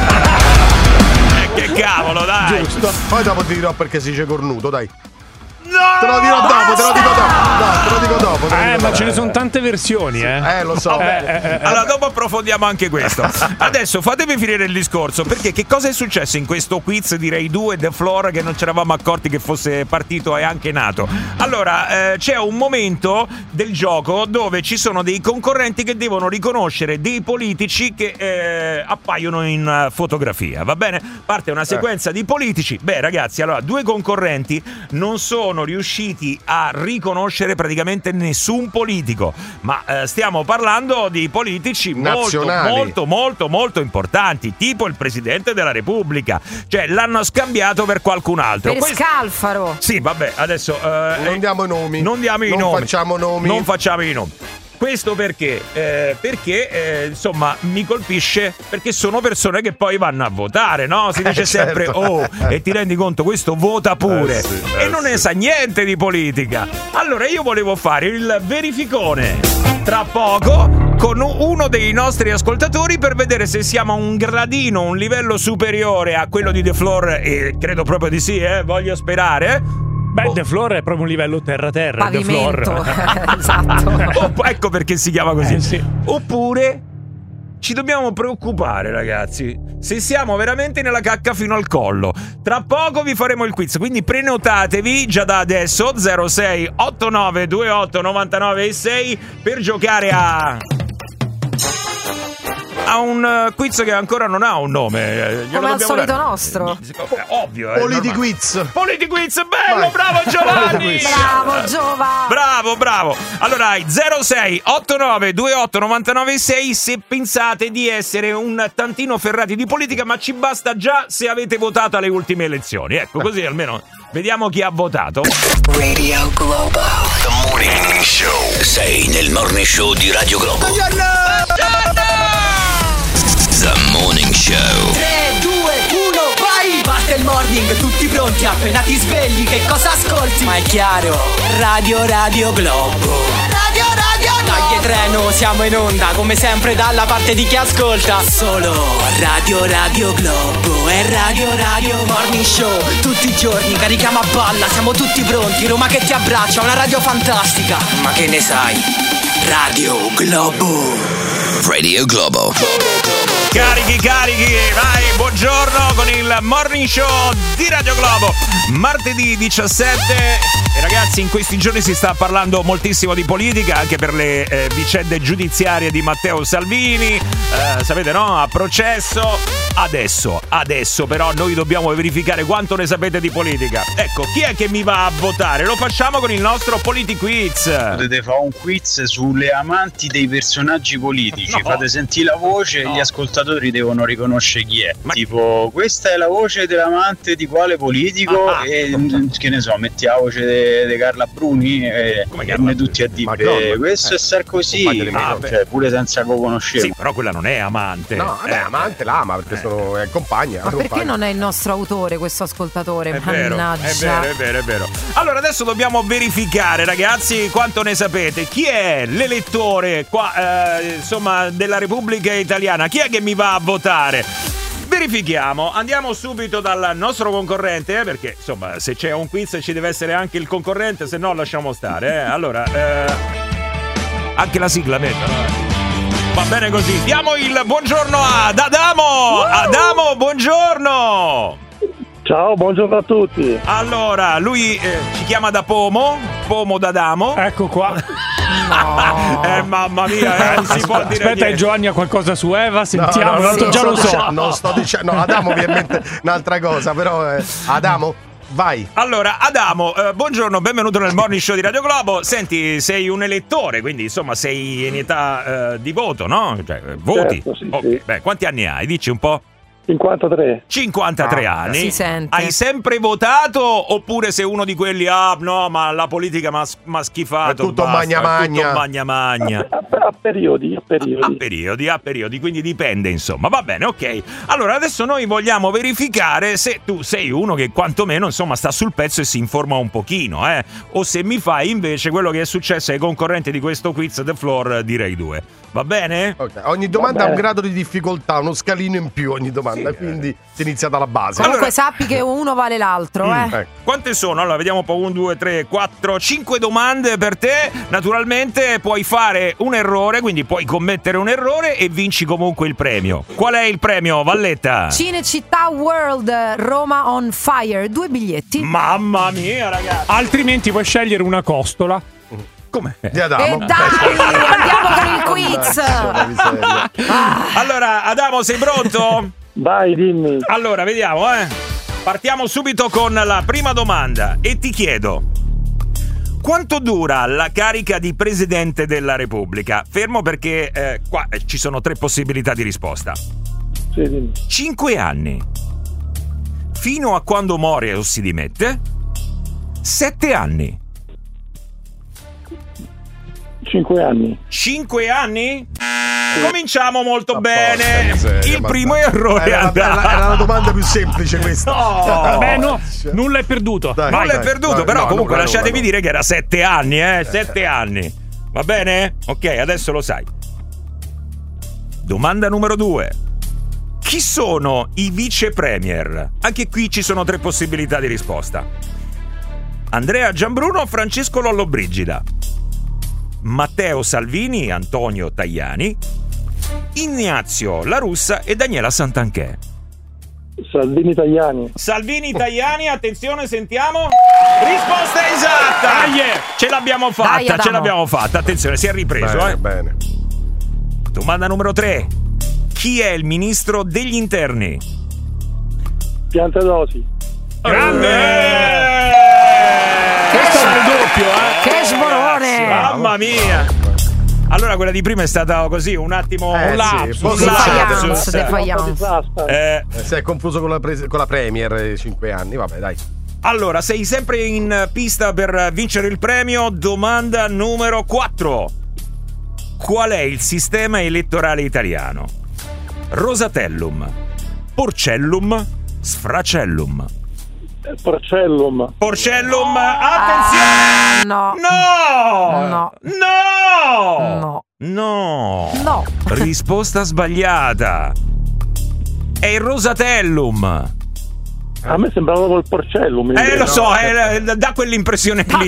Che cavolo, dai! Giusto. Poi dopo ti dirò perché si dice cornuto, dai. No! Te lo dirò dopo, te lo dico dopo. Ma ce ne sono tante versioni, lo so. Allora, dopo approfondiamo anche questo. Adesso fatemi finire il discorso, perché che cosa è successo in questo quiz di Rai 2 The Floor che non ci eravamo accorti che fosse partito e anche nato? Allora, c'è un momento del gioco dove ci sono dei concorrenti che devono riconoscere dei politici che appaiono in fotografia, va bene? Parte una sequenza di politici. Beh, ragazzi, allora, due concorrenti non sono riusciti a riconoscere praticamente nessun politico, ma stiamo parlando di politici molto importanti, tipo il Presidente della Repubblica. Cioè, l'hanno scambiato per qualcun altro. Per Scalfaro. Sì, vabbè, adesso non diamo i nomi. Non facciamo nomi. Non facciamo i nomi. Questo perché? Insomma, mi colpisce perché sono persone che poi vanno a votare, no? Si dice sempre, e ti rendi conto, questo vota pure. E non ne sa niente di politica. Allora io volevo fare il verificone tra poco con uno dei nostri ascoltatori per vedere se siamo a un gradino, un livello superiore a quello di The Floor, e credo proprio di sì, voglio sperare. Beh, The Floor è proprio un livello terra-terra. Pavimento. The Floor. Esatto. Ecco perché si chiama così. Sì. Oppure ci dobbiamo preoccupare, ragazzi, se siamo veramente nella cacca fino al collo. Tra poco vi faremo il quiz, quindi prenotatevi già da adesso 06 89 28 99 6 per giocare a un quiz che ancora non ha un nome. Come al solito nostro. Ovvio. Politiquiz. Politiquiz, bello, bravo Giovanni. Bravo Giova. Bravo. Allora hai 06 89 28 99 6 se pensate di essere un tantino ferrati di politica, ma ci basta già se avete votato alle ultime elezioni. Ecco, così almeno vediamo chi ha votato. Radio Globo. The Morning Show. Sei nel Morning Show di Radio Globo. The Morning Show. 3, 2, 1, vai! Parte il morning, tutti pronti, appena ti svegli, che cosa ascolti? Ma è chiaro, Radio Globo. Dai treno, siamo in onda, come sempre dalla parte di chi ascolta. Solo Radio Globo e Radio Morning Show. Tutti i giorni carichiamo a palla, siamo tutti pronti. Roma che ti abbraccia, una radio fantastica. Ma che ne sai? Radio Globo. Carichi, vai, buongiorno con il Morning Show di Radio Globo. Martedì 17 e ragazzi, in questi giorni si sta parlando moltissimo di politica, anche per le vicende giudiziarie di Matteo Salvini, sapete no? A processo. Adesso però noi dobbiamo verificare quanto ne sapete di politica. Ecco, chi è che mi va a votare? Lo facciamo con il nostro Politiquiz. Potete fare un quiz sulle amanti dei personaggi politici, fate sentire la voce e gli ascoltatori devono riconoscere chi è. Tipo, questa è la voce dell'amante di quale politico e che ne so, metti la voce di Carla Bruni e ne tutti a dire questo è Sarkozy, cioè, pure senza che lo conoscevo. Sì, però quella non è amante. No, amante l'ama perché è compagna. Ma perché non è il nostro autore, questo ascoltatore? È vero. Allora adesso dobbiamo verificare, ragazzi, quanto ne sapete. Chi è l'elettore qua, insomma, della Repubblica Italiana? Chi è che mi va a votare? Verifichiamo, andiamo subito dal nostro concorrente, perché insomma se c'è un quiz ci deve essere anche il concorrente, se no lasciamo stare. Allora, anche la sigla mettono. Va bene così, diamo il buongiorno ad Adamo. Adamo, buongiorno. Ciao, buongiorno a tutti. Allora, lui ci chiama da Pomo d'Adamo. Ecco qua. No. Mamma mia, non si può dire. Aspetta, Giovanni ha qualcosa su Eva, sentiamo. No, già lo so. Non sto dicendo, no, Adamo mi è in mente un'altra cosa, però Adamo, vai. Allora, Adamo, buongiorno, benvenuto nel Morning Show di Radio Globo. Senti, sei un elettore, quindi insomma sei in età di voto, no? Cioè, voti? Certo, sì, okay. sì. Beh, quanti anni hai? Dici un po'. 53 anni. Si sente. Hai sempre votato oppure sei uno di quelli no, ma la politica m'ha schifato, è tutto magna. A periodi, quindi dipende, insomma. Va bene, ok. Allora adesso noi vogliamo verificare se tu sei uno che quantomeno insomma sta sul pezzo e si informa un pochino, o se mi fai invece quello che è successo ai concorrenti di questo quiz The Floor di Rai 2. Va bene? Okay. Ogni domanda ha un grado di difficoltà, uno scalino in più ogni domanda, sì, quindi si inizia dalla base. Comunque sappi che uno vale l'altro, Quante sono? Allora, vediamo un po'. 1, 2, 3, 4, 5 domande per te. Naturalmente puoi fare un errore, quindi puoi commettere un errore e vinci comunque il premio. Qual è il premio, Valletta? Cinecittà World Roma on Fire, 2 biglietti. Mamma mia, ragazzi. Altrimenti puoi scegliere una costola. Come? E dai, andiamo con il quiz. Allora, Adamo, sei pronto? Vai, dimmi. Allora, vediamo, Partiamo subito con la prima domanda e ti chiedo: quanto dura la carica di Presidente della Repubblica? Fermo perché qua ci sono 3 possibilità di risposta. Sì, dimmi. 5 anni. Fino a quando muore o si dimette? 7 anni. 5 anni. 5 anni? Cominciamo molto bene. Il primo errore era la domanda più semplice questa. Vabbè, no, nulla è perduto. Nulla è perduto, però comunque lasciatevi dire che era 7 anni, 7 anni. Va bene? Ok, adesso lo sai. Domanda numero 2. Chi sono i vice premier? Anche qui ci sono 3 possibilità di risposta. Andrea Gianbruno o Francesco Lollobrigida? Matteo Salvini, Antonio Tajani, Ignazio La Russa e Daniela Santanchè. Salvini Tajani, attenzione, sentiamo. Risposta esatta. Ce l'abbiamo fatta, Attenzione, si è ripreso. Bene. Domanda numero 3. Chi è il ministro degli interni? Piantedosi. Grande! Questo è il doppio, Che sborone! Mamma mia! Allora quella di prima è stata così un attimo un lapsus. Si è confuso con la Premier 5 anni, vabbè dai. Allora, sei sempre in pista per vincere il premio. Domanda numero 4. Qual è il sistema elettorale italiano? Rosatellum, Porcellum, Sfracellum. Porcellum. Porcellum, attenzione! No. No. Risposta sbagliata. È il Rosatellum. A me sembrava proprio il Porcellum. Lo so, dà quell'impressione lì.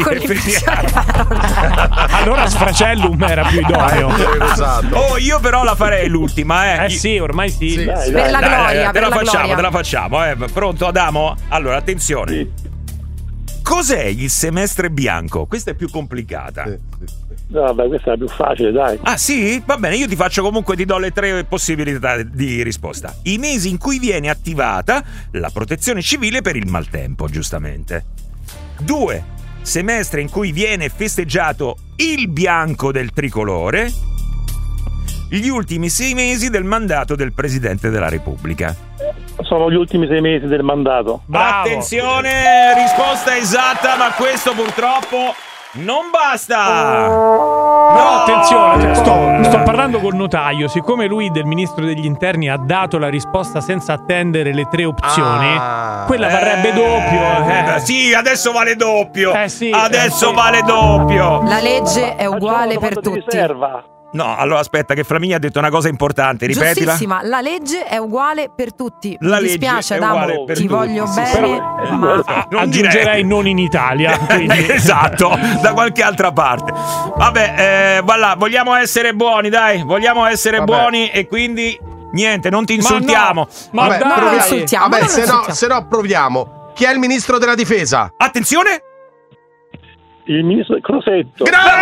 Allora Sfracellum era più idoneo. Oh, io però la farei l'ultima, sì, ormai sì. Per la gloria, te la facciamo. Pronto, Adamo? Allora, attenzione. Sì. Cos'è il semestre bianco? Questa è più complicata. No, vabbè, questa è la più facile, dai. Ah sì? Va bene, io ti do le 3 possibilità di risposta. I mesi in cui viene attivata la protezione civile per il maltempo, giustamente. 2. Semestre in cui viene festeggiato il bianco del tricolore. Gli ultimi 6 mesi del mandato del Presidente della Repubblica. Sono gli ultimi 6 mesi del mandato. Bravo. Attenzione, risposta esatta, ma questo purtroppo non basta. No, attenzione, sto parlando col notaio. Siccome lui del ministro degli interni ha dato la risposta senza attendere le 3 opzioni, quella varrebbe doppio. Sì, adesso vale doppio. Sì, adesso vale doppio. La legge è uguale per tutti. No, allora aspetta, che Flaminia ha detto una cosa importante, ripetila. Giustissima, la legge è uguale per tutti. La Mi dispiace, legge è uguale Adamo, per ti tutti, voglio sì, bene, ma aggiungerei non in Italia. Esatto, da qualche altra parte. Vabbè, voilà, vogliamo essere buoni, dai, buoni e quindi niente, non ti insultiamo. Vabbè, non insultiamo. Vabbè, se no proviamo. Chi è il ministro della difesa? Attenzione! Il ministro Crosetto.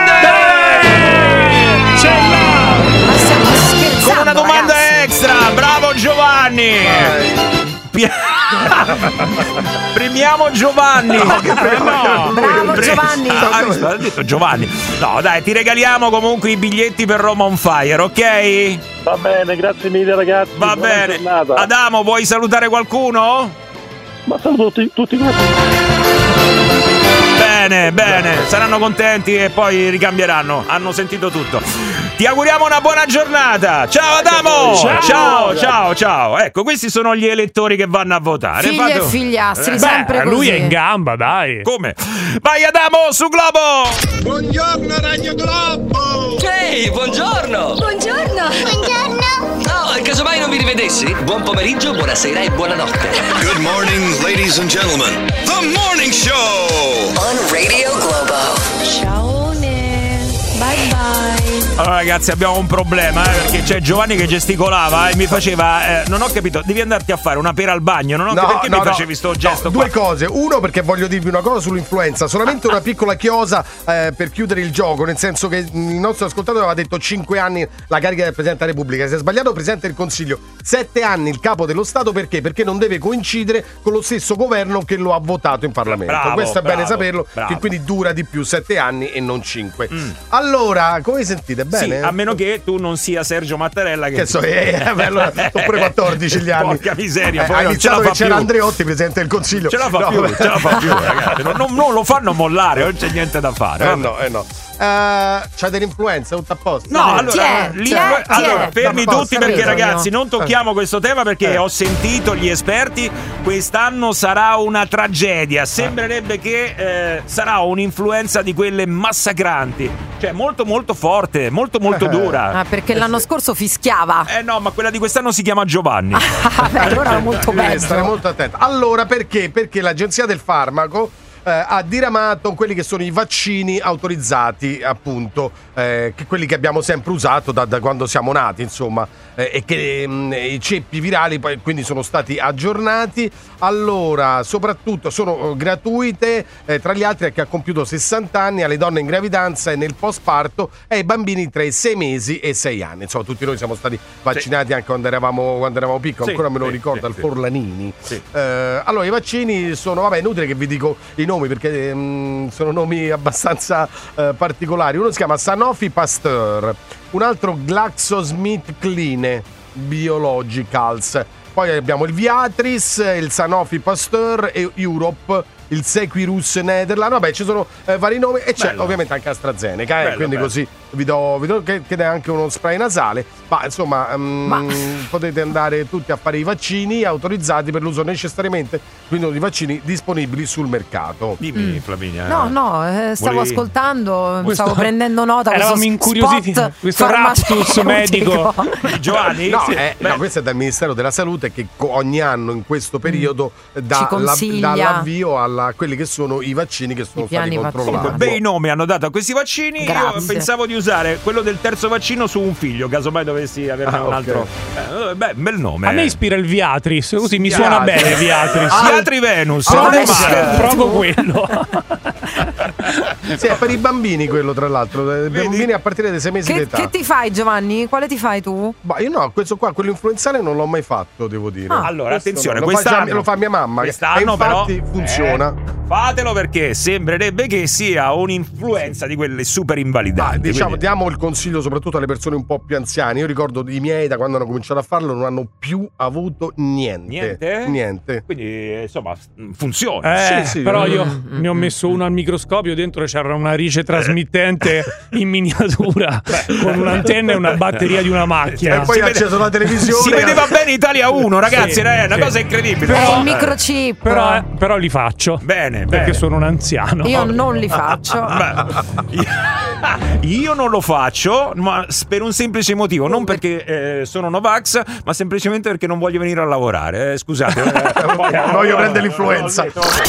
Ma stiamo scherzando, Con una domanda ragazzi. extra, bravo Giovanni. Premiamo Giovanni. Bravo Giovanni. Ha detto Giovanni. No, dai, ti regaliamo comunque i biglietti per Roma on Fire, ok? Va bene, grazie mille ragazzi. Va bene. Giornata. Adamo, vuoi salutare qualcuno? Ma saluto tutti quanti. Bene, saranno contenti e poi ricambieranno. Hanno sentito tutto. Ti auguriamo una buona giornata. Ciao Adamo. Ciao. Ecco, questi sono gli elettori che vanno a votare. Figli e figliastri, sempre così. Lui è in gamba, dai. Come? Vai Adamo, su Globo. Buongiorno Radio Globo. Ehi, buongiorno. No, casomai non vi rivedessi? Buon pomeriggio, buonasera e buonanotte. Good morning, ladies and gentlemen. The Morning Show On Radio Globo. Bye bye. Allora ragazzi, abbiamo un problema perché c'è Giovanni che gesticolava e mi faceva non ho capito, devi andarti a fare una pera al bagno. Non ho capito perché mi facevi sto gesto qua. Due cose. Uno, perché voglio dirvi una cosa sull'influenza. Solamente una piccola chiosa per chiudere il gioco. Nel senso che il nostro ascoltatore aveva detto 5 anni la carica del Presidente della Repubblica. Si è sbagliato Presidente del Consiglio. 7 anni il capo dello Stato. Perché? Perché non deve coincidere con lo stesso governo che lo ha votato in Parlamento. Questo è bene saperlo. Che quindi dura di più 7 anni e non 5. Allora, come sentite? Bene? Sì, a meno che tu non sia Sergio Mattarella che so, allora sono pure 14 gli anni. Porca miseria, poi ha non ce la iniziato fa che c'era più. Andreotti Presidente del Consiglio. Ce la fa più, ragazzi. Non lo fanno mollare, non c'è niente da fare. No. C'è dell'influenza, tutto a posto. No, allora fermi tutti perché ragazzi non tocchiamo questo tema perché ho sentito gli esperti, quest'anno sarà una tragedia, sembrerebbe che sarà un'influenza di quelle massacranti, cioè molto molto forte, molto molto dura. Perché l'anno scorso fischiava. No, ma quella di quest'anno si chiama Giovanni. Allora molto Deve bello. stare molto attento. Allora perché? Perché l'Agenzia del Farmaco ha diramato quelli che sono i vaccini autorizzati, appunto, quelli che abbiamo sempre usato da quando siamo nati, insomma, e che i ceppi virali poi quindi sono stati aggiornati. Allora, soprattutto sono gratuite tra gli altri a chi ha compiuto 60 anni, alle donne in gravidanza e nel postparto e ai bambini tra i 6 mesi e 6 anni. Insomma, tutti noi siamo stati vaccinati anche quando eravamo piccoli, ancora me lo ricordo, al Forlanini. Allora, i vaccini sono, vabbè, è inutile che vi dico i nomi perché sono nomi abbastanza particolari. Uno si chiama Sanofi Pasteur, un altro GlaxoSmithKline Biologicals. Poi abbiamo il Viatris, il Sanofi Pasteur e Europe, il Sequirus Netherlands. Vabbè, ci sono vari nomi e c'è ovviamente anche AstraZeneca, quindi così vi do che è anche uno spray nasale. Ma insomma, potete andare tutti a fare i vaccini autorizzati per l'uso necessariamente, quindi i vaccini disponibili sul mercato. Dimmi, Flaminia. No, stavo ascoltando, stavo prendendo nota. Eravamo incuriositi. Questo raptus medico. Giovanni? No, questo è dal Ministero della Salute che ogni anno in questo periodo dà l'avvio a quelli che sono i vaccini che sono stati controllati. Bei nomi hanno dato a questi vaccini. Grazie. Io pensavo di usare quello del terzo vaccino su un figlio, casomai dovessi averne un altro. Bel nome. A me ispira il Viatris, così mi suona bene Viatris. Viatri Venus. Proprio quello. Sì, è per i bambini quello, tra l'altro. Bambini a partire dai 6 mesi di età. Che ti fai, Giovanni? Quale ti fai tu? Io no, questo qua, quello influenzale non l'ho mai fatto, devo dire. Allora, attenzione, quest'anno lo fa mia mamma. Quest'anno infatti però funziona. Fatelo perché sembrerebbe che sia un'influenza di quelle super invalidanti. Diciamo, diamo il consiglio soprattutto alle persone un po' più anziane. Io ricordo i miei, da quando hanno cominciato a farlo, non hanno più avuto niente. Quindi, insomma, funziona. Sì, però io ne ho messo uno al microscopio, dentro c'era una rice trasmittente in miniatura con un'antenna e una batteria di una macchina. E poi ha acceso la televisione. Si vedeva bene Italia 1, ragazzi, è una cosa incredibile. Però il microchip. Però li faccio. Bene. Perché sono un anziano. Io non li faccio. Io non lo faccio, ma per un semplice motivo, non perché sono Novax, ma semplicemente perché non voglio venire a lavorare. Scusate. Voglio prendere l'influenza.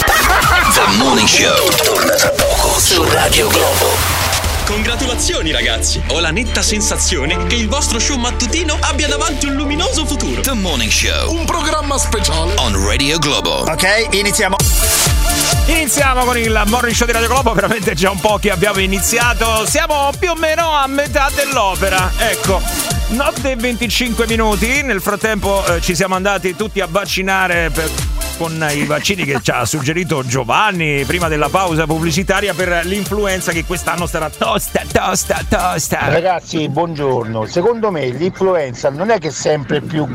The Morning Show torna tra poco su Radio Globo. Congratulazioni ragazzi, ho la netta sensazione che il vostro show mattutino abbia davanti un luminoso futuro. The Morning Show, un programma speciale on Radio Globo. Ok, iniziamo. Iniziamo con il Morning Show di Radio Globo, veramente già un po' che abbiamo iniziato, siamo più o meno a metà dell'opera, ecco, notte e 25 minuti, nel frattempo ci siamo andati tutti a vaccinare con i vaccini che ci ha suggerito Giovanni prima della pausa pubblicitaria per l'influenza che quest'anno sarà tosta. Ragazzi, buongiorno. Secondo me l'influenza non è che è sempre più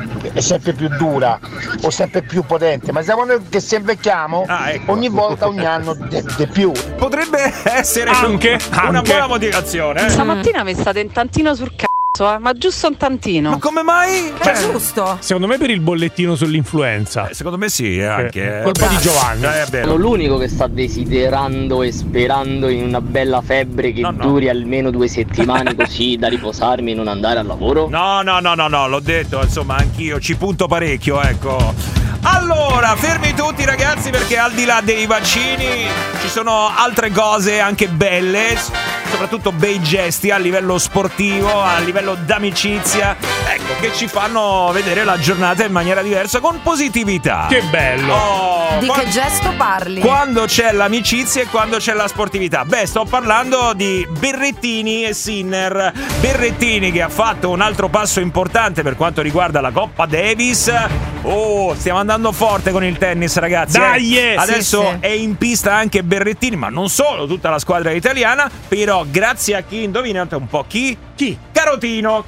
dura o sempre più potente, ma siamo noi che se invecchiamo ogni volta, ogni anno di più. Potrebbe essere anche una buona motivazione. Stamattina mi state un tantino sul ma giusto un tantino. Ma come mai? Giusto. Secondo me per il bollettino sull'influenza. Secondo me sì, anche. Colpa di Giovanni. Sono l'unico che sta desiderando e sperando in una bella febbre che duri almeno 2 settimane così da riposarmi e non andare al lavoro. No, l'ho detto, insomma, anch'io ci punto parecchio, ecco. Allora, fermi tutti ragazzi, perché al di là dei vaccini ci sono altre cose anche belle, soprattutto bei gesti a livello sportivo, a livello d'amicizia, ecco, che ci fanno vedere la giornata in maniera diversa, con positività. Che bello! Di che gesto parli? Quando c'è l'amicizia e quando c'è la sportività. Sto parlando di Berrettini e Sinner. Berrettini che ha fatto un altro passo importante per quanto riguarda la Coppa Davis. Stiamo andando forte con il tennis, ragazzi. Dai! Adesso è in pista anche Berrettini, ma non solo, tutta la squadra italiana. Però grazie a chi, indovinate un po' chi? Carotino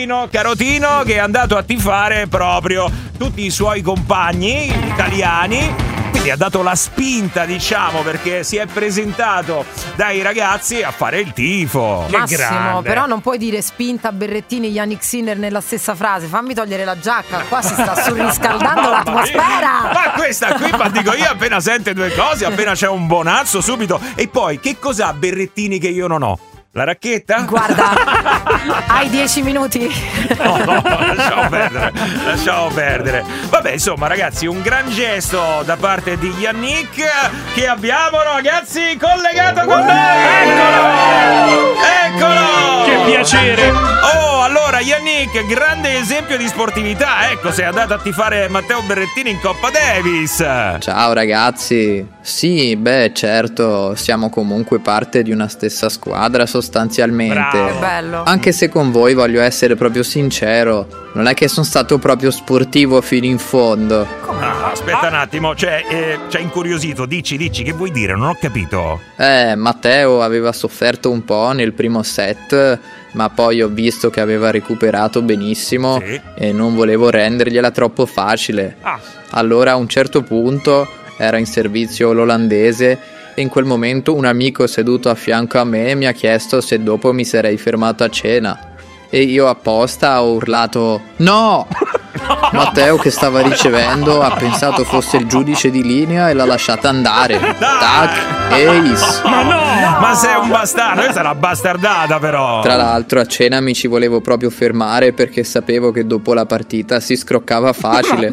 che è andato a tifare proprio tutti i suoi compagni italiani. Quindi ha dato la spinta, diciamo, perché si è presentato dai ragazzi a fare il tifo. Massimo, che grande. Però non puoi dire spinta Berrettini e Yannick Sinner nella stessa frase. Fammi togliere la giacca, qua si sta surriscaldando l'atmosfera. Ma questa qui, ma dico io, appena sente due cose, appena c'è un bonazzo subito. E poi, che cos'ha Berrettini che io non ho? La racchetta? Guarda, hai 10 minuti? No, lasciamo perdere. Vabbè, insomma, ragazzi, un gran gesto da parte di Yannick, che abbiamo, ragazzi, collegato con noi. Eccolo! Che piacere! Oh, allora, Yannick, grande esempio di sportività. Ecco, sei andato a tifare Matteo Berrettini in Coppa Davis. Ciao ragazzi. Sì, beh, certo, siamo comunque parte di una stessa squadra sostanzialmente. Bravo. Che bello. Anche se con voi voglio essere proprio sincero, non è che sono stato proprio sportivo fino in fondo. Aspetta un attimo, ci ha incuriosito. Dici, che vuoi dire? Non ho capito. Matteo aveva sofferto un po' nel primo set, ma poi ho visto che aveva recuperato benissimo, sì, e non volevo rendergliela troppo facile. Allora a un certo punto era in servizio l'olandese e in quel momento un amico seduto a fianco a me mi ha chiesto se dopo mi sarei fermato a cena e io apposta ho urlato no! Matteo, che stava ricevendo, ha pensato fosse il giudice di linea e l'ha lasciata andare. Tac, ace. Ma sei un bastardo, questa è una bastardata però. Tra l'altro a cena mi ci volevo proprio fermare perché sapevo che dopo la partita si scroccava facile.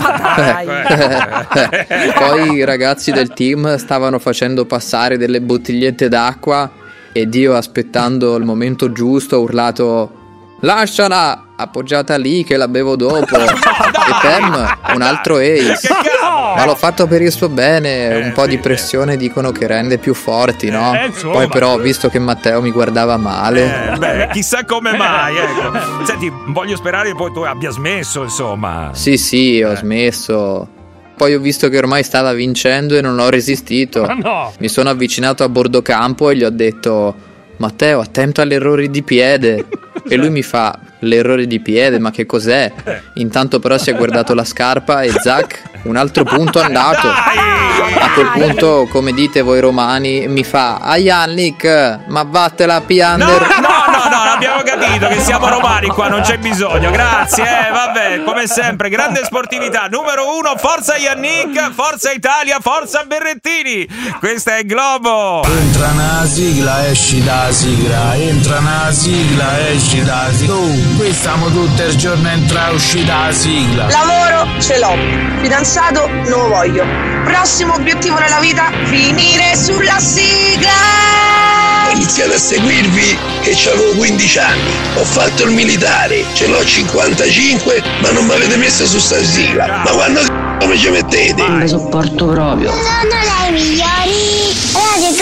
Poi i ragazzi del team stavano facendo passare delle bottigliette d'acqua ed io, aspettando il momento giusto, ho urlato lasciala, appoggiata lì che la bevo dopo. E Pam, un altro ace. Ma l'ho fatto per il suo bene. Un po' di pressione dicono che rende più forti, no? Poi però ho visto che Matteo mi guardava male. Chissà come mai, ecco. Senti, voglio sperare che poi tu abbia smesso, insomma. Sì, ho smesso. Poi ho visto che ormai stava vincendo e non ho resistito. Mi sono avvicinato a bordo campo e gli ho detto: Matteo, attento all'errore di piede. E lui mi fa: l'errore di piede, ma che cos'è? Intanto però si è guardato la scarpa e zac, un altro punto andato. A quel punto, come dite voi romani, mi fa: Yannick, ma vattela piander. No, abbiamo capito che siamo romani qua, non c'è bisogno. Grazie, vabbè, come sempre, grande sportività. Numero 1, forza Yannick, forza Italia, forza Berrettini. Questa è Globo. Entra una sigla, esci da sigla. Entra una sigla, esci da sigla. Qui stiamo tutto il giorno entra e usci da sigla. Lavoro ce l'ho, fidanzato non lo voglio. Prossimo obiettivo nella vita, finire sulla sigla. Ho iniziato a seguirvi che avevo 15 anni, ho fatto il militare, ce l'ho 55, ma non mi avete messo su sta sigla. Ma quando come ci mettete? Non lo sopporto proprio. Sono le migliori. Radio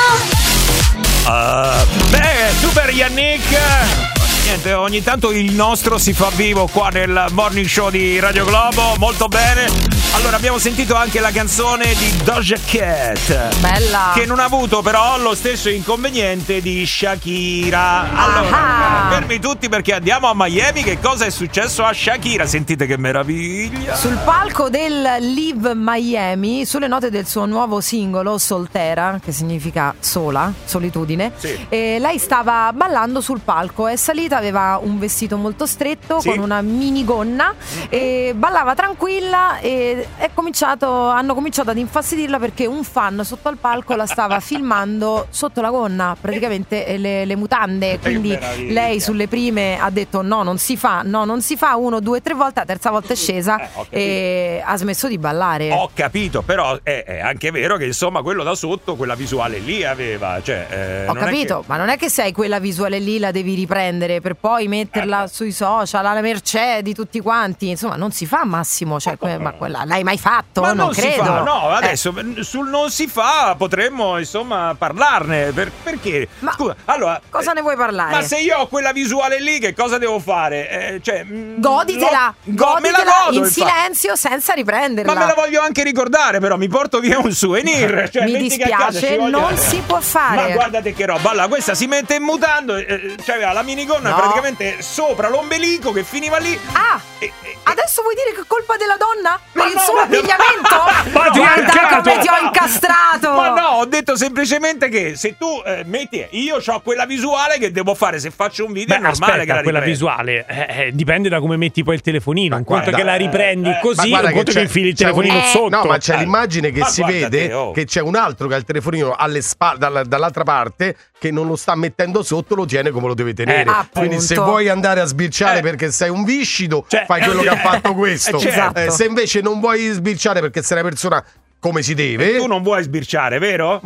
Globo. Super Yannick. Niente, ogni tanto il nostro si fa vivo qua nel morning show di Radio Globo, molto bene. Allora, abbiamo sentito anche la canzone di Doja Cat, bella, che non ha avuto però lo stesso inconveniente di Shakira. Allora, fermi tutti perché andiamo a Miami. Che cosa è successo a Shakira? Sentite che meraviglia. Sul palco del Live Miami, sulle note del suo nuovo singolo Soltera, che significa sola, solitudine, sì, e lei stava ballando sul palco, è salita, aveva un vestito molto stretto, sì, con una minigonna, e ballava tranquilla e hanno cominciato ad infastidirla perché un fan sotto al palco la stava filmando sotto la gonna, praticamente le mutande, quindi lei sulle prime ha detto no, non si fa, 1, 2, 3 volte, la terza volta è scesa e ha smesso di ballare. Ho capito, però è anche vero che insomma quello da sotto, quella visuale lì aveva, ho capito, ma non è che se hai quella visuale lì la devi riprendere per poi metterla sui social alla mercé di tutti quanti, insomma non si fa, Massimo, ma quella l'hai mai fatto? Ma non credo. Si fa, no, adesso sul non si fa potremmo insomma parlarne, perché? Ma scusa, allora cosa ne vuoi parlare? Ma se io ho quella visuale lì, che cosa devo fare? Goditela, me la godo in silenzio senza riprenderla. Ma me la voglio anche ricordare, però mi porto via un souvenir. Mi dispiace, non si può fare. Ma guardate che roba, allora questa si mette in mutando, c'aveva la minigonna praticamente sopra l'ombelico che finiva lì. Adesso vuoi dire che è colpa della donna? Per il suo abbigliamento? Guarda come ti ho incastrato! Ma no, ho detto semplicemente che se tu metti, io ho quella visuale che devo fare se faccio un video. È normale che la quella riprendi. visuale dipende da come metti poi il telefonino. Un conto che la riprendi così, un conto che infili il c'è telefonino sotto. No, ma c'è l'immagine che si vede te, che c'è un altro che ha il telefonino alle spalle dall'altra parte che non lo sta mettendo sotto, lo tiene come lo deve tenere. Quindi se vuoi andare a sbirciare perché sei un viscido, fai quello che ha fatto questo. Certo. Se invece non vuoi sbirciare perché sei una persona come si deve. E tu non vuoi sbirciare, vero?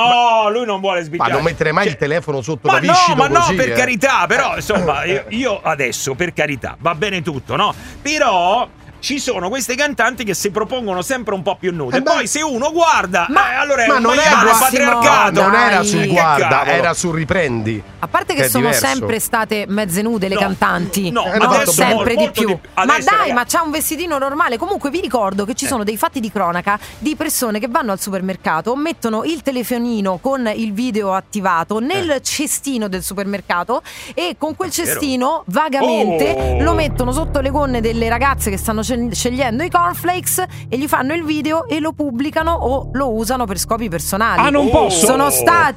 Lui non vuole sbirciare. Ma non mettere mai il telefono sotto ma la viscido ma così, no, per carità, però insomma, io adesso, per carità, va bene tutto, no? Però ci sono queste cantanti che si propongono sempre un po' più nude. Poi se uno guarda, allora è un patriarcato. Non era su guarda, era su riprendi. A parte che sono diverso. sempre state mezze nude le cantanti. No, adesso sempre di più. Ma adesso, dai, ragazzi, ma c'ha un vestitino normale. Comunque vi ricordo che ci sono dei fatti di cronaca di persone che vanno al supermercato, mettono il telefonino con il video attivato nel cestino del supermercato e con quel cestino vagamente lo mettono sotto le gonne delle ragazze che stanno scegliendo i cornflakes e gli fanno il video e lo pubblicano o lo usano per scopi personali. Non posso! Sono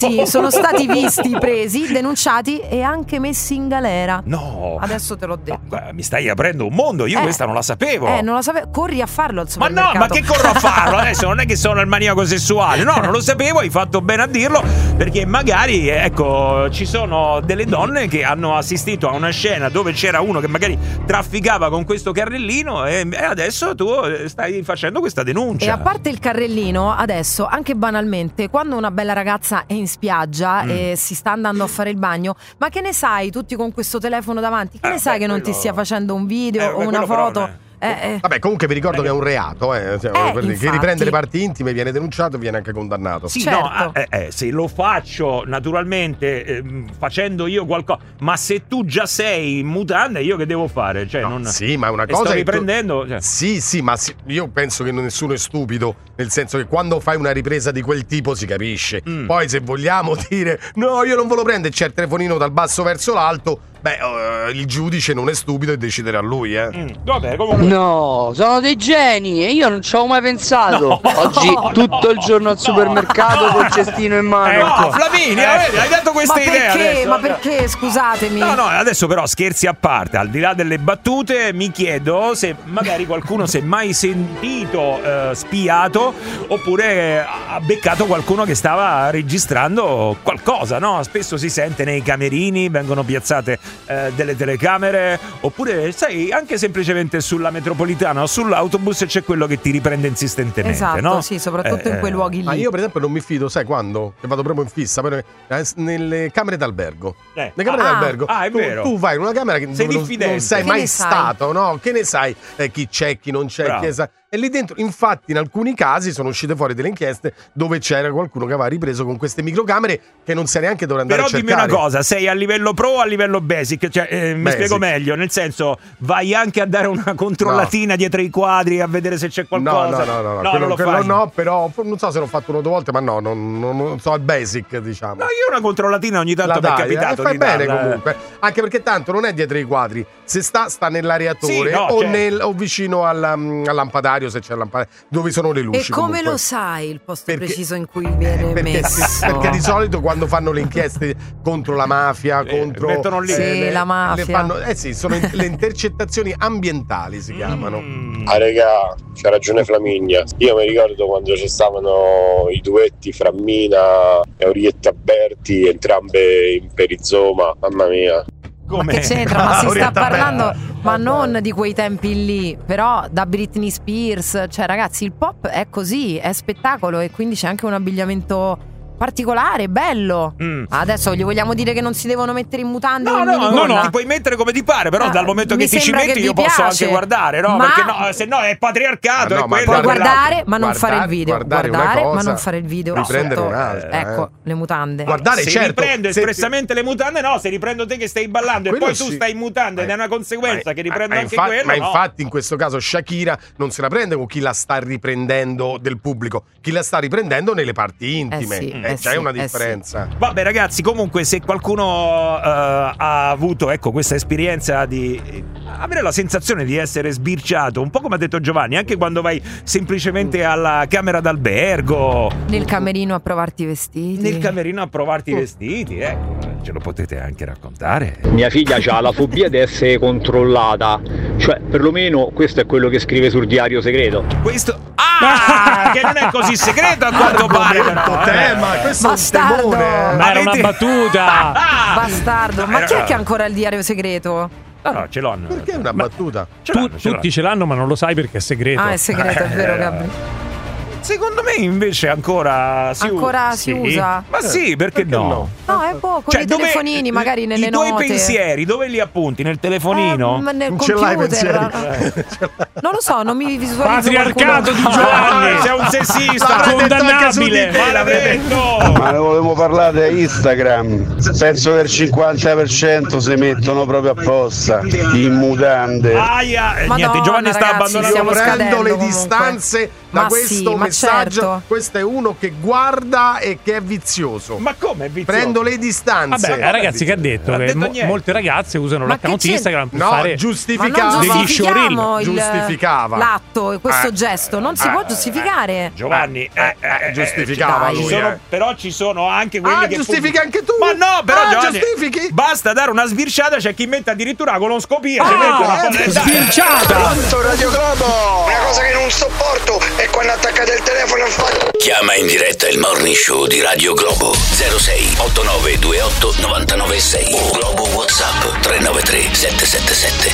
stati visti, presi, denunciati e anche messi in galera. No. Adesso te l'ho detto. Mi stai aprendo un mondo, io questa non la sapevo. Non la sapevo. Corri a farlo al Ma supermercato. no, ma che corro a farlo? Adesso non è che sono il maniaco sessuale. No, non lo sapevo, hai fatto bene a dirlo. Perché magari, ecco, ci sono delle donne che hanno assistito a una scena dove c'era uno che magari trafficava con questo carrellino e adesso tu stai facendo questa denuncia. E a parte il carrellino, adesso anche banalmente, quando una bella ragazza è in spiaggia e si sta andando a fare il bagno, ma che ne sai, tutti con questo telefono davanti, che ne sai che non ti stia facendo un video o una foto? Vabbè, comunque vi ricordo che è un reato, chi riprende le parti intime viene denunciato e viene anche condannato. Sì, certo. no, se lo faccio naturalmente facendo io qualcosa, ma se tu già sei in mutande, io che devo fare? Cioè, sì, ma è una cosa sto riprendendo. Sì, ma io penso che nessuno è stupido, nel senso che quando fai una ripresa di quel tipo si capisce. Poi se vogliamo dire no, io non ve lo prendo e c'è il telefonino dal basso verso l'alto, il giudice non è stupido e deciderà lui, Vabbè, comunque. No, sono dei geni e io non ci avevo mai pensato. Oggi tutto il giorno al supermercato col cestino in mano. Flaminia, hai dato questa idea adesso. Ma perché? Scusatemi. No, adesso però scherzi a parte, al di là delle battute, mi chiedo se magari qualcuno si è mai sentito spiato oppure ha beccato qualcuno che stava registrando qualcosa, no? Spesso si sente nei camerini, vengono piazzate delle telecamere, oppure sai, anche semplicemente sulla metropolitana o sull'autobus c'è quello che ti riprende insistentemente, esatto, no? sì, soprattutto in quei luoghi lì. Ma io per esempio non mi fido, sai quando? Che vado proprio in fissa nelle camere d'albergo. Le camere d'albergo, è vero. tu vai in una camera che non sei mai stato, no? Che ne sai chi c'è, chi non c'è, chi è. E lì dentro, infatti, in alcuni casi sono uscite fuori delle inchieste dove c'era qualcuno che aveva ripreso con queste microcamere che non sai neanche dove andare a cercare. Però dimmi una cosa, sei a livello pro o a livello basic? Cioè, mi spiego meglio, nel senso, vai anche a dare una controllatina dietro i quadri a vedere se c'è qualcosa? No, quello no, però non so se l'ho fatto una o due volte, ma non so, al basic, diciamo. No, io una controllatina ogni tanto mi è capitato fai di bene darla. comunque, anche perché tanto non è dietro i quadri, se sta nell'areatore o vicino al lampadario, se c'è il lampadario, dove sono le luci. E come comunque. lo sai il posto preciso in cui viene messo? Perché di solito quando fanno le inchieste contro la mafia, contro mettono lì. La mafia. Sono le intercettazioni ambientali, si chiamano. Regà, c'ha ragione Flaminia. Io mi ricordo quando ci stavano i duetti fra Mina e Orietta Berti, entrambe in perizoma, mamma mia. Ma che c'entra? Ma si sta parlando, ma non di quei tempi lì, però da Britney Spears, cioè ragazzi, il pop è così, è spettacolo e quindi c'è anche un abbigliamento particolare, bello. Adesso gli vogliamo dire che non si devono mettere in mutande o in minigonna? No, ti puoi mettere come ti pare, però dal momento che ti ci metti io posso anche guardare, no? Ma... perché se no è patriarcato. Puoi guardare, ma non fare il video. Guardare ma non fare il video. Riprendere un'altra. Ecco, le mutande. Guardare, se riprendo espressamente le mutande, no. Se riprendo te che stai ballando e poi tu stai in mutande ed è una conseguenza che riprendo anche quello. Ma infatti in questo caso Shakira non se la prende con chi la sta riprendendo del pubblico, chi la sta riprendendo nelle parti intime. c'è una differenza. Vabbè ragazzi, comunque se qualcuno ha avuto questa esperienza di avere la sensazione di essere sbirciato, un po' come ha detto Giovanni, anche quando vai semplicemente alla camera d'albergo, nel camerino a provarti i vestiti, ecco, ce lo potete anche raccontare. Mia figlia ha la fobia di essere controllata, cioè perlomeno questo è quello che scrive sul diario segreto. Questo che non è così segreto a quanto pare, ma questo bastardo. è un temone. Ma era una battuta. Bastardo. Ma chi è che ha ancora il diario segreto? No, ce l'hanno. Perché è una battuta? Tutti ce l'hanno, ma non lo sai perché è segreto. Ah, è segreto, è vero, Gabri. Secondo me invece ancora si usa. Ma sì, perché no? No, è poco, con i telefonini magari nelle note. I tuoi note. pensieri dove li appunti? Nel telefonino? Nel Non computer. ce l'hai pensieri? Non lo so, non mi visualizzo. Patriarcato di qualcuno. Giovanni, sei un sessista condannabile. Ma ne volevo parlare di Instagram. Penso che il 50% si mettono proprio apposta in mutande. Niente, Giovanni sta abbandonando. Prendo le distanze da questo messaggio. Certo. Questo è uno che guarda e che è vizioso. Ma come è vizioso? Prendo le distanze. Vabbè, ragazzi, che ha detto? Che molte ragazze usano l'account Instagram per fare degli showreel. Giustificava l'atto e questo gesto non si può giustificare. Giovanni giustificava lui, però ci sono anche quelli che giustifichi anche tu. Ma no, però Giovanni, giustifichi. basta dare una sbirciata, c'è chi mette addirittura la colonscopia, sbirciata. Pronto, Radio Globo. Una cosa che non sopporto è quando attaccate il telefono e fate. Chiama in diretta il Morning Show di Radio Globo 06 8928 996 o Globo WhatsApp 393 777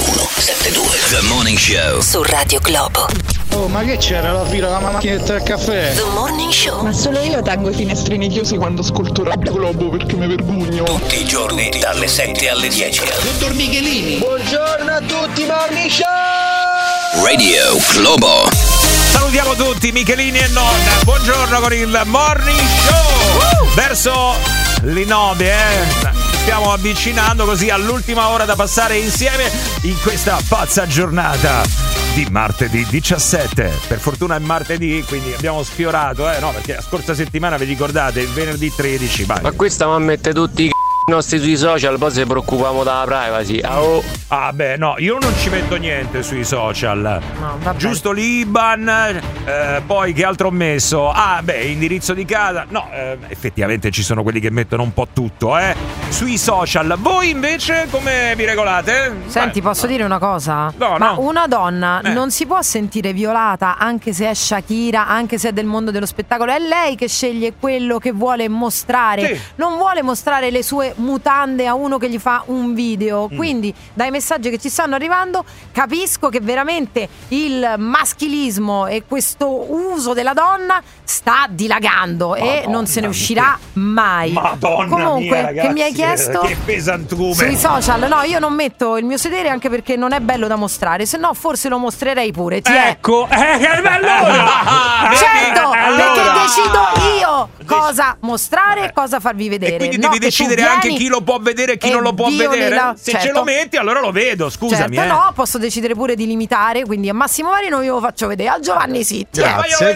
7172. The Morning Show su Radio Globo. Oh, ma che c'era la fila della macchinetta del caffè? The Morning Show. Ma solo io tengo i finestrini chiusi quando ascolto Radio Globo perché mi vergogno. tutti i giorni dalle 7 alle 10. Dottor Michelini. Buongiorno a tutti, Morning Show. Radio Globo. Salutiamo tutti, Michelini e nonna. Buongiorno con il Morning Show. Verso le 9, stiamo avvicinando così all'ultima ora da passare insieme in questa pazza giornata di martedì 17. Per fortuna è martedì, quindi abbiamo sfiorato, no, perché la scorsa settimana vi ricordate il venerdì 13. Vai. Ma questa mi mette tutti i nostri sui social, poi se preoccupiamo della privacy. Ah beh, no, io non ci metto niente sui social. No, giusto l'IBAN, poi che altro ho messo? Ah beh, indirizzo di casa. No, effettivamente ci sono quelli che mettono un po' tutto, sui social. Voi invece come vi regolate? Senti, posso dire una cosa? Ma una donna non si può sentire violata anche se è Shakira, anche se è del mondo dello spettacolo. È lei che sceglie quello che vuole mostrare. Sì. Non vuole mostrare le sue mutande a uno che gli fa un video. Quindi dai messaggi che ci stanno arrivando capisco che veramente il maschilismo e questo uso della donna sta dilagando. Madonna, e non se ne uscirà mai. Madonna comunque mia, ragazzi, che mi hai chiesto che pesantume sui social. No, io non metto il mio sedere anche perché non è bello da mostrare, se no forse lo mostrerei pure. Ecco, allora certo, perché decido io cosa mostrare e cosa farvi vedere. E quindi devi decidere anche chi lo può vedere e chi non lo può vedere. Se ce lo metti allora lo vedo, scusami. Certo, no, posso decidere pure di limitare, quindi a Massimo Marino io lo faccio vedere, a Giovanni sì. Grazie.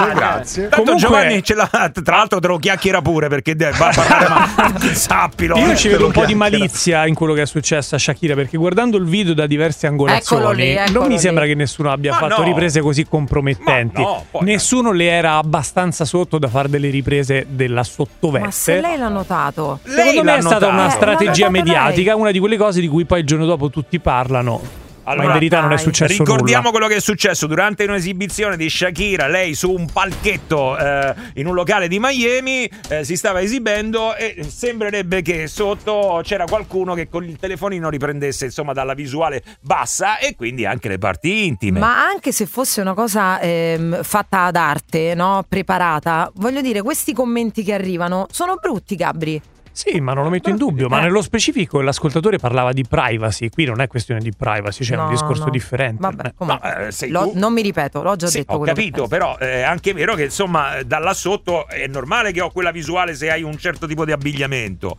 Tanto Comunque, Giovanni ce l'ha, tra l'altro te lo chiacchiera pure perché va a parlare, ma sappilo. Io ci vedo un po' di malizia in quello che è successo a Shakira, perché guardando il video da diverse angolazioni non mi sembra che nessuno abbia fatto riprese così compromettenti. Nessuno le era abbastanza sotto da fare delle riprese della sottoveste. Ma se lei l'ha notato, secondo me è stata una strategia mediatica, una di quelle cose di cui poi il giorno dopo tutti parlano. Allora, ma in verità non è successo ricordiamo nulla. quello che è successo durante un'esibizione di Shakira. Lei su un palchetto in un locale di Miami si stava esibendo e sembrerebbe che sotto c'era qualcuno che con il telefonino riprendesse insomma dalla visuale bassa e quindi anche le parti intime. Ma anche se fosse una cosa fatta ad arte, no? Preparata, voglio dire, questi commenti che arrivano sono brutti, Gabri. Sì, ma non lo metto in dubbio, ma nello specifico l'ascoltatore parlava di privacy, qui non è questione di privacy, c'è un discorso differente. Vabbè, non mi ripeto, l'ho già detto. Ho capito, però è anche vero che insomma da là sotto è normale che ho quella visuale se hai un certo tipo di abbigliamento.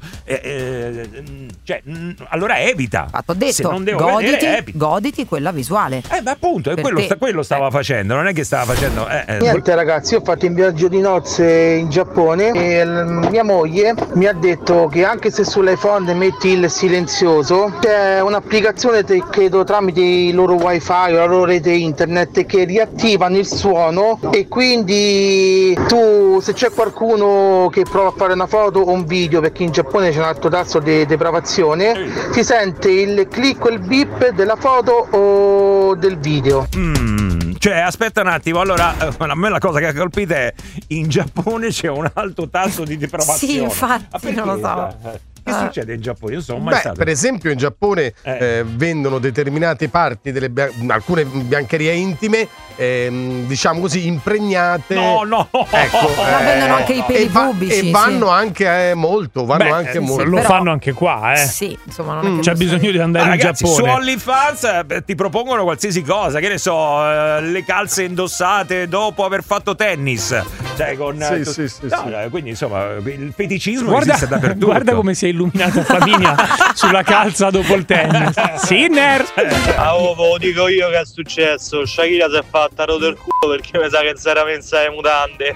Allora evita. Ho detto, se non devo vedere, goditi quella visuale. Ma appunto, quello stava facendo, non è che stava facendo. Niente ragazzi, io ho fatto un viaggio di nozze in Giappone e mia moglie mi ha detto che anche se sull'iPhone metti il silenzioso, c'è un'applicazione credo tramite i loro wifi o la loro rete internet che riattivano il suono, e quindi tu, se c'è qualcuno che prova a fare una foto o un video, perché in Giappone c'è un alto tasso di depravazione, si sente il click o il beep della foto o del video. Cioè, aspetta un attimo, allora a me la cosa che ha colpito è in Giappone c'è un alto tasso di depravazione. Sì, infatti, non lo so. Che succede in Giappone? Io sono mai stato. Per esempio in Giappone vendono determinate parti delle alcune biancherie intime, diciamo così, impregnate. No. Ecco, ma vendono anche i peli pubici. E vanno anche molto. Molto. Lo fanno anche qua, Sì, insomma, non è che c'è bisogno di andare in ragazzi, Giappone. Su OnlyFans ti propongono qualsiasi cosa, che ne so, le calze indossate dopo aver fatto tennis. Cioè, con sì. quindi insomma il feticismo esiste dappertutto. Guarda come si è illuminata Flaminia sulla calza dopo il tennis. Sinner! Dico io che è successo. Shakira si è fatta rodere il culo perché mi sa che si era messa le mutande.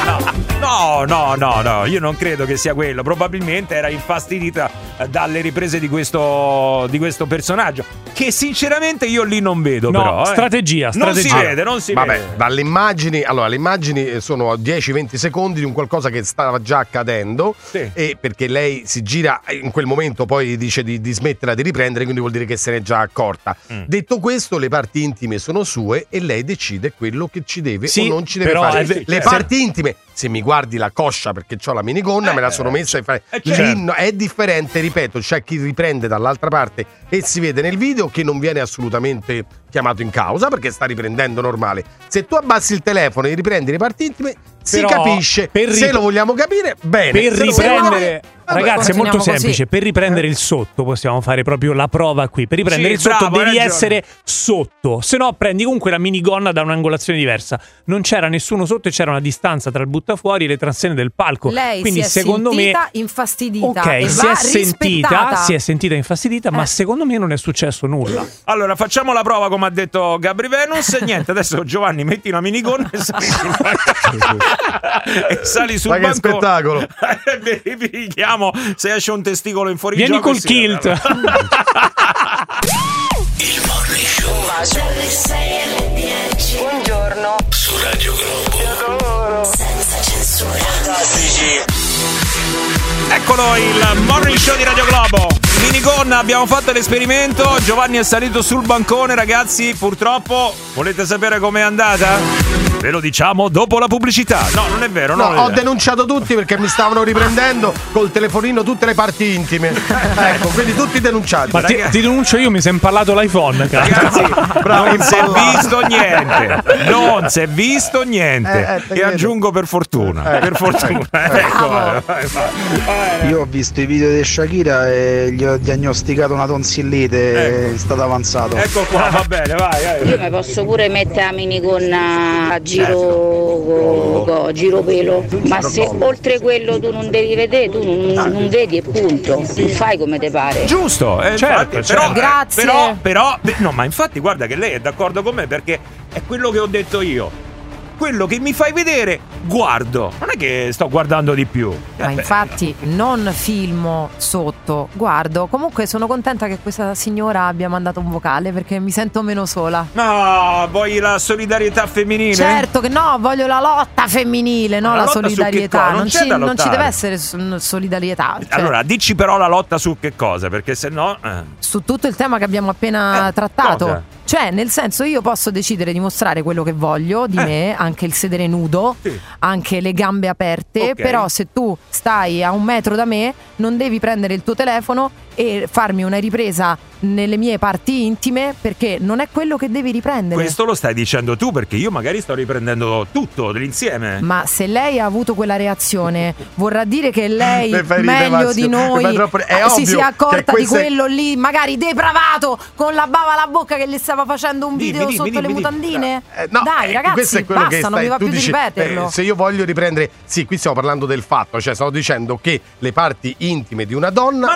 No, io non credo che sia quello. Probabilmente era infastidita dalle riprese di questo personaggio, che sinceramente io lì non vedo. No, però strategia. Non si vede. Vabbè, dalle immagini, allora le immagini sono 10-20 secondi di un qualcosa che stava già accadendo, e perché lei si gira in quel momento, poi dice di smetterla di riprendere, quindi vuol dire che se n'è già accorta. Detto questo, le parti intime sono sue e lei decide quello che ci deve o non ci deve fare. Le parti intime, se mi guardi la coscia, perché ho la minigonna, me la sono messa lì è differente, ripeto, c'è chi riprende dall'altra parte e si vede nel video che non viene assolutamente chiamato in causa perché sta riprendendo normale. Se tu abbassi il telefono e riprendi le parti intime, si capisce. Se lo vogliamo capire, bene. Per riprendere, Vabbè, ragazzi, è molto così. semplice. Per riprendere il sotto possiamo fare proprio la prova qui. Per riprendere il sotto devi essere sotto, se no prendi comunque la minigonna da un'angolazione diversa. Non c'era nessuno sotto e c'era una distanza tra il buttafuori e le transenne del palco. Lei quindi si è secondo sentita infastidita. Ok, e si è sentita infastidita, ma secondo me non è successo nulla. Allora facciamo la prova come ha detto Gabri Venus. Niente, adesso Giovanni metti una minigonna e sali sul banco. Che spettacolo. Verifichiamo se esce un testicolo in fuorigioco. Vieni col kilt. Il Morning Show. Buongiorno. Su Radio Globo. Senza censura. Eccolo il Morning Show di Radio Globo. Minigonna, abbiamo fatto l'esperimento. Giovanni è salito sul bancone, ragazzi. Purtroppo, volete sapere com'è andata? Ve lo diciamo dopo la pubblicità. No, non è vero. Ho denunciato tutti perché mi stavano riprendendo col telefonino tutte le parti intime. Ecco, quindi tutti denunciati. Ma ti denuncio io, mi si è impallato l'iPhone, ragazzi. Non si è visto niente. Non si è visto niente. E aggiungo per fortuna. Per fortuna. Ecco, vai. Io ho visto i video di Shakira e gli ho diagnosticato una tonsillite, è stato avanzato. Ecco qua, va bene, vai. Io mi posso pure mettere la minigonna a giro pelo, ma se oltre quello tu non devi vedere, tu non vedi e punto, tu fai come te pare. Giusto, certo, però, grazie. Però, no, ma infatti guarda che lei è d'accordo con me, perché è quello che ho detto io. Quello che mi fai vedere, guardo. Non è che sto guardando di più. Ma infatti non filmo sotto, guardo. Comunque sono contenta che questa signora abbia mandato un vocale, perché mi sento meno sola. No, vuoi la solidarietà femminile? Certo che no, voglio la lotta femminile, no, la solidarietà. Non ci deve essere solidarietà. Cioè, allora, dici però la lotta su che cosa? Perché se no... Su tutto il tema che abbiamo appena trattato. Cosa? Cioè, nel senso, io posso decidere di mostrare quello che voglio di me, anche il sedere nudo, anche le gambe aperte, però se tu stai a 1 metro da me non devi prendere il tuo telefono e farmi una ripresa nelle mie parti intime, perché non è quello che devi riprendere. Questo lo stai dicendo tu, perché io magari sto riprendendo tutto l'insieme. Ma se lei ha avuto quella reazione, vorrà dire che lei meglio di noi si sia accorta di quello lì, magari depravato, con la bava alla bocca, che le stava facendo un video sotto le mutandine? No, dai ragazzi, questo è quello basta, che non mi va più di ripeterlo. Se io voglio riprendere, sì, qui stiamo parlando del fatto, cioè stavo dicendo che le parti intime di una donna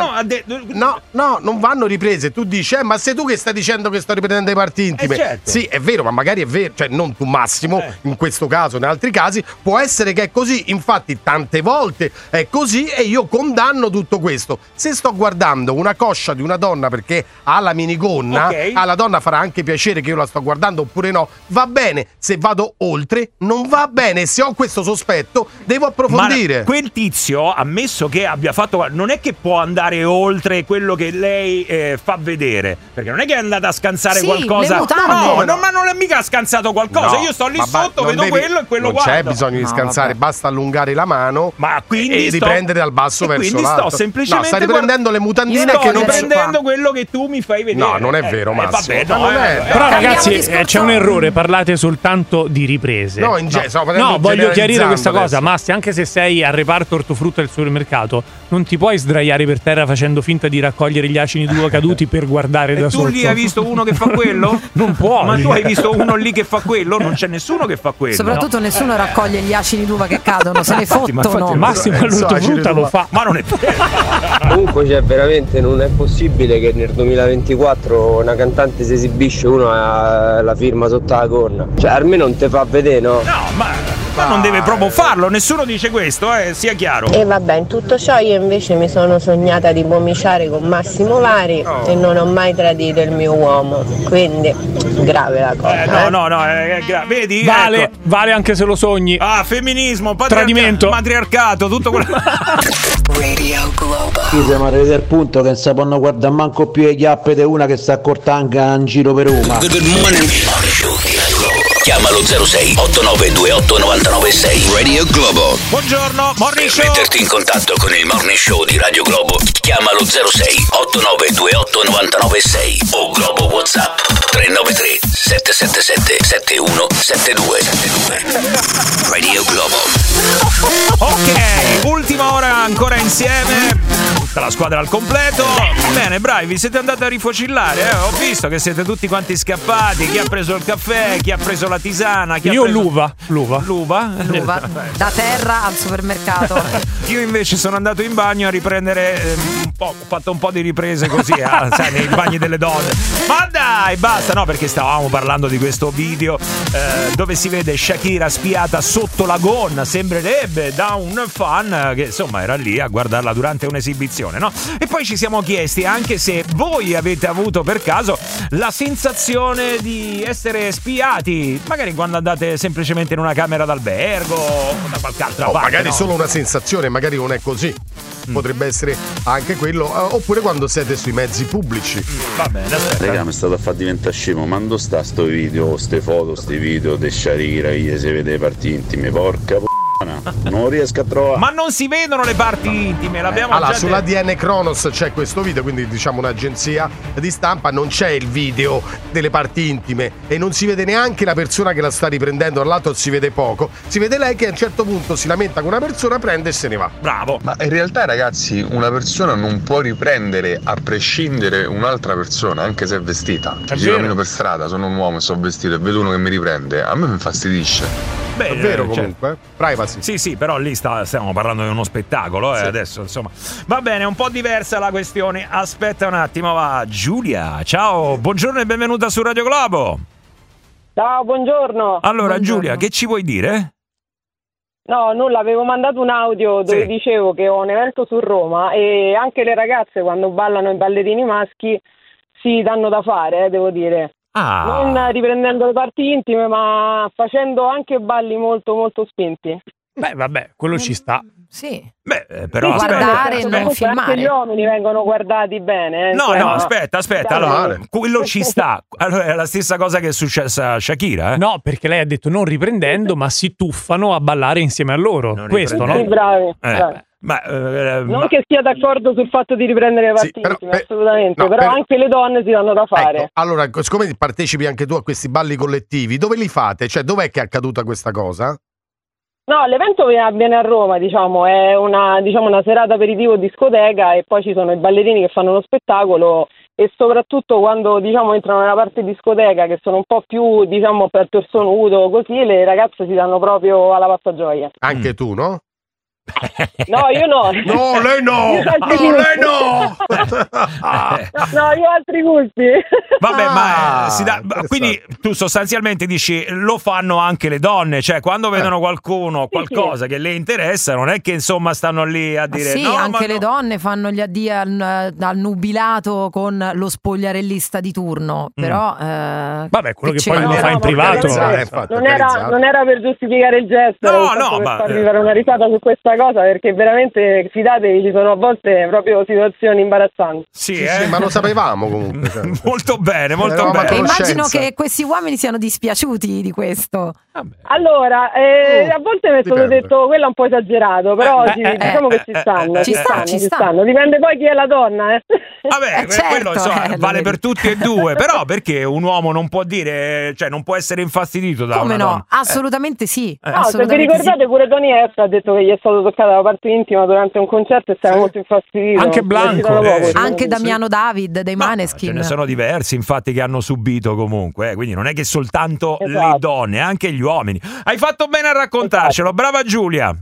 non vanno riprese. Tu dici, ma sei tu che stai dicendo che sto riprendendo le parti intime? Certo. Sì, è vero, ma magari è vero, cioè non tu Massimo, in questo caso, in altri casi può essere che è così. Infatti tante volte è così e io condanno tutto questo. Se sto guardando una coscia di una donna perché ha la minigonna, alla donna farà anche piacere che io la sto guardando oppure no, va bene. Se vado oltre non va bene, se ho questo sospetto devo approfondire. Ma quel tizio, ammesso che abbia fatto, non è che può andare oltre quello che lei fa vedere, perché non è che è andata a scansare qualcosa. Ma non è mica scansato qualcosa. Io sto lì sotto, vedo quello e quello guardo. Non c'è bisogno di scansare, basta allungare la mano e riprendere dal basso verso l'alto. Sto semplicemente stai riprendendo le mutandine che non riprendendo quello che tu mi fai vedere. No, non è vero, Massimo. Però ragazzi, c'è un errore, parlate soltanto di riprese. No, voglio chiarire questa cosa, Massi, anche se sei al reparto ortofrutta del supermercato, non ti puoi sdraiare per terra facendo finta di raccogliere gli acini d'uva caduti per guardare da sotto. Tu lì hai visto uno che fa quello? Non può. Ma tu hai visto uno lì che fa quello? Non c'è nessuno che fa quello. Soprattutto nessuno raccoglie gli acini d'uva che cadono, se ne fottono. Massimo all'ortofrutta lo fa. Ma non è Comunque veramente non è possibile che nel 2024 una cantante si esibisce, uno ha la firma sotto la gonna. Cioè almeno non te fa vedere, no? No, ma non deve proprio farlo, nessuno dice questo, sia chiaro. E vabbè, in tutto ciò io invece mi sono sognata di pomiciare con Massimo Vari e non ho mai tradito il mio uomo, quindi grave la cosa. No, è grave. Vedi? Vale anche se lo sogni. Femminismo, tradimento, matriarcato, tutto quello. Radio Globo. Qui siamo arrivati al punto che non si possono guardare manco più le chiappe di una che sta cortando in giro per Roma. Good morning. Chiamalo 06 8928 996 Radio Globo. Buongiorno, Morning Show. Per metterti in contatto con il Morning Show di Radio Globo, chiamalo 06 8928 996 o Globo WhatsApp 393 777 7172 Radio Globo. Ok, ultima ora ancora insieme. Tutta la squadra al completo. Bene, bravi, vi siete andati a rifocillare. Ho visto che siete tutti quanti scappati. Chi ha preso il caffè, chi ha preso la tisana. Io l'uva. Da terra al supermercato. Io invece sono andato in bagno a riprendere ho fatto un po' di riprese così, sai, nei bagni delle donne. Ma dai, basta, no, perché stavamo parlando di questo video dove si vede Shakira spiata sotto la gonna, sembrerebbe, da un fan che insomma era lì a guardarla durante un'esibizione, no? E poi ci siamo chiesti anche se voi avete avuto per caso la sensazione di essere spiati, magari quando andate semplicemente in una camera d'albergo o da qualche altra parte. Magari no? Solo una sensazione, magari non è così. Potrebbe essere anche quello, oppure quando siete sui mezzi pubblici. Va bene, aspetta. Raga, mi è stato a far diventare scemo. Ma dove sta sto video, ste foto, sti video di Shakira che si vede le parti intime? Porca non riesco a trovare. Ma non si vedono le parti intime, l'abbiamo già sulla DN Kronos c'è questo video, quindi diciamo un'agenzia di stampa, non c'è il video delle parti intime e non si vede neanche la persona che la sta riprendendo, dall'altro si vede poco, si vede lei che a un certo punto si lamenta con una persona, prende e se ne va. Bravo. Ma in realtà, ragazzi, una persona non può riprendere a prescindere un'altra persona, anche se è vestita. Io cammino per strada, sono un uomo e sono vestito e vedo uno che mi riprende, a me mi infastidisce. Beh, è vero comunque, privacy. Sì, però lì stiamo parlando di uno spettacolo, sì. Adesso insomma. Va bene, è un po' diversa la questione. Aspetta un attimo, va Giulia. Ciao, buongiorno e benvenuta su Radio Globo. Ciao, buongiorno. Allora, Giulia, che ci vuoi dire? No, nulla, avevo mandato un audio dove dicevo che ho un evento su Roma e anche le ragazze quando ballano i ballerini maschi si danno da fare, devo dire. Non riprendendo le parti intime, ma facendo anche balli molto molto spinti. Beh, vabbè, quello ci sta. Sì. Beh, però guardare, non filmare. Anche gli uomini vengono guardati bene. No, aspetta. Allora, quello ci sta. Allora, è la stessa cosa che è successa a Shakira, No, perché lei ha detto non riprendendo, ma si tuffano a ballare insieme a loro. Questo, no? Sì, bravi. Non che sia d'accordo sul fatto di riprendere le partite, assolutamente, però anche le donne si danno da fare. Ecco, allora, siccome partecipi anche tu a questi balli collettivi, dove li fate? Cioè, dov'è che è accaduta questa cosa? No, l'evento avviene a Roma, diciamo, è una serata aperitivo discoteca e poi ci sono i ballerini che fanno lo spettacolo e soprattutto quando, diciamo, entrano nella parte discoteca che sono un po' più, diciamo, per torso nudo, così le ragazze si danno proprio alla passagioia. Anche tu, no? No, io no. No, lei no. Lei no. No, io ho altri gusti. Vabbè, quindi tu sostanzialmente dici lo fanno anche le donne, cioè quando vedono qualcuno, qualcosa che le interessa, non è che insomma stanno lì a dire sì, anche le donne fanno gli addii al nubilato con lo spogliarellista di turno, però vabbè, quello che poi lo fa in privato. Non era per giustificare il gesto, per farvi fare una risata su questa cosa, perché veramente, fidatevi, ci sono a volte proprio situazioni imbarazzanti. Sì, ma lo sapevamo comunque. Molto bene, molto bene. Immagino che questi uomini siano dispiaciuti di questo. Allora, a volte mi è stato detto quello è un po' esagerato, però diciamo che ci stanno. Dipende poi chi è la donna. Vabbè, quello vale per tutti e due, però perché un uomo non può dire, cioè non può essere infastidito da una donna? Assolutamente sì. No, se vi ricordate pure Tony F ha detto che gli è stato toccata la parte intima durante un concerto e stava molto infastidito. Anche Blanco, anche Damiano David dei Maneskin. Ce ne sono diversi infatti che hanno subito comunque, quindi non è che soltanto le donne, anche gli uomini. Hai fatto bene a raccontarcelo, brava Giulia.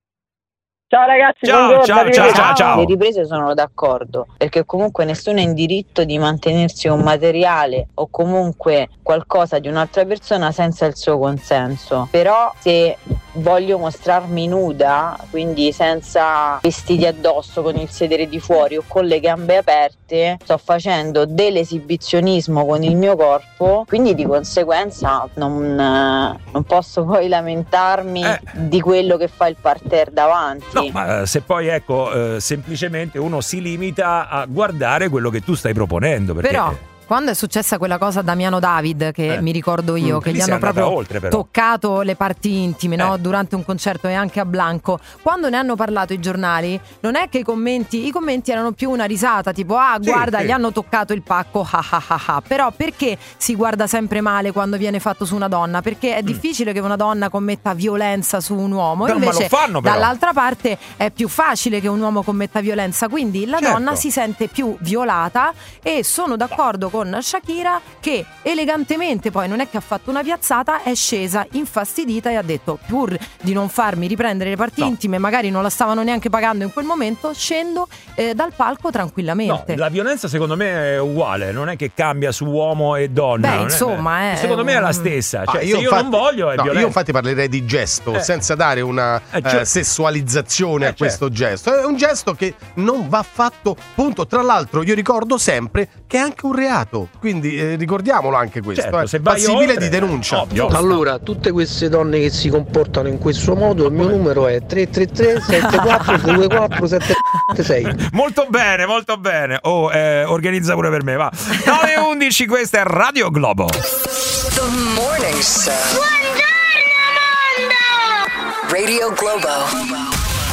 Ciao ragazzi, ciao. Le riprese sono d'accordo, perché comunque nessuno è in diritto di mantenersi un materiale o comunque qualcosa di un'altra persona senza il suo consenso. Però se voglio mostrarmi nuda, quindi senza vestiti addosso, con il sedere di fuori o con le gambe aperte, sto facendo dell'esibizionismo con il mio corpo, quindi di conseguenza non posso poi lamentarmi di quello che fa il parterre davanti. No, ma se poi semplicemente uno si limita a guardare quello che tu stai proponendo, perché però quando è successa quella cosa a Damiano David, che mi ricordo io, che gli hanno proprio toccato le parti intime, no? Durante un concerto, e anche a Blanco, quando ne hanno parlato i giornali, non è che i commenti erano più una risata, tipo guarda, gli hanno toccato il pacco, però perché si guarda sempre male quando viene fatto su una donna? Perché è difficile che una donna commetta violenza su un uomo, invece dall'altra parte è più facile che un uomo commetta violenza, quindi la donna si sente più violata, e sono d'accordo con Shakira che elegantemente, poi non è che ha fatto una piazzata, è scesa infastidita e ha detto: pur di non farmi riprendere le parti intime, magari non la stavano neanche pagando in quel momento, scendo dal palco tranquillamente. No, la violenza secondo me è uguale, non è che cambia su uomo e donna. Secondo me è la stessa, cioè, se io non voglio è violenza. Io infatti parlerei di gesto, senza dare una sessualizzazione a questo gesto. È un gesto che non va fatto, punto. Tra l'altro io ricordo sempre che è anche un reato, quindi ricordiamolo anche questo, se vai passibile oltre, di denuncia. Allora, tutte queste donne che si comportano in questo modo, il mio numero è 333 74 24 776. Molto bene, molto bene. Organizza pure per me, va. 9:11, questa è Radio Globo. The Morning Show. Buongiorno mondo. Radio Globo.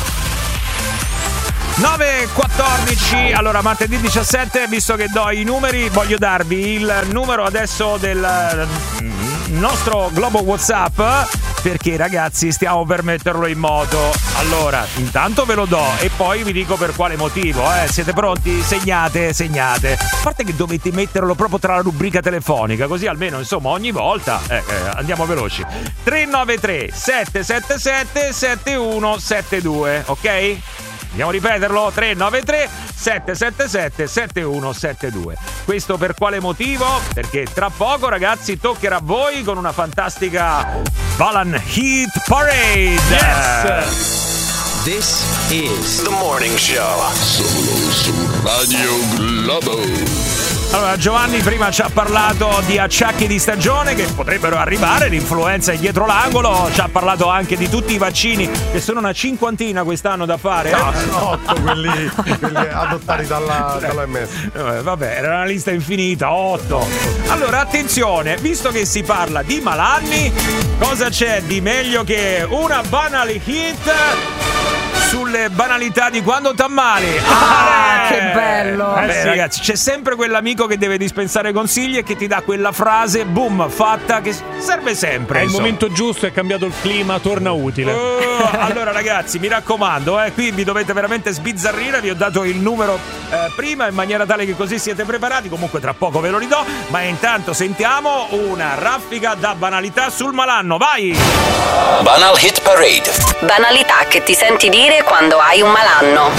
9:14, allora martedì 17, visto che do i numeri, voglio darvi il numero adesso del nostro Globo WhatsApp, perché ragazzi stiamo per metterlo in moto. Allora, intanto ve lo do e poi vi dico per quale motivo, siete pronti? Segnate. A parte che dovete metterlo proprio tra la rubrica telefonica, così almeno insomma ogni volta andiamo veloci. 393 777 7172, ok? Andiamo a ripeterlo, 393 777 7172. Questo per quale motivo? Perché tra poco ragazzi toccherà a voi con una fantastica Balan Hit Parade. Yes! This is The Morning Show. Solo su Radio Globo. Allora, Giovanni prima ci ha parlato di acciacchi di stagione che potrebbero arrivare, l'influenza è dietro l'angolo, ci ha parlato anche di tutti i vaccini, che sono una cinquantina quest'anno da fare. No, sono 8 quelli adottati dall'OMS. Vabbè, era una lista infinita, 8. Allora, attenzione, visto che si parla di malanni, cosa c'è di meglio che una banal hit? sulle banalità di quando t'ammali. Che bello. Sì. Ragazzi, c'è sempre quell'amico che deve dispensare consigli e che ti dà quella frase, boom, fatta, che serve sempre. È il momento giusto, è cambiato il clima, torna utile. Allora ragazzi, mi raccomando, qui vi dovete veramente sbizzarrire. Vi ho dato il numero prima in maniera tale che così siete preparati. Comunque tra poco ve lo ridò, ma intanto sentiamo una raffica da banalità sul malanno. Vai! Banal Hit Parade. Banalità che ti senti dire quando hai un malanno.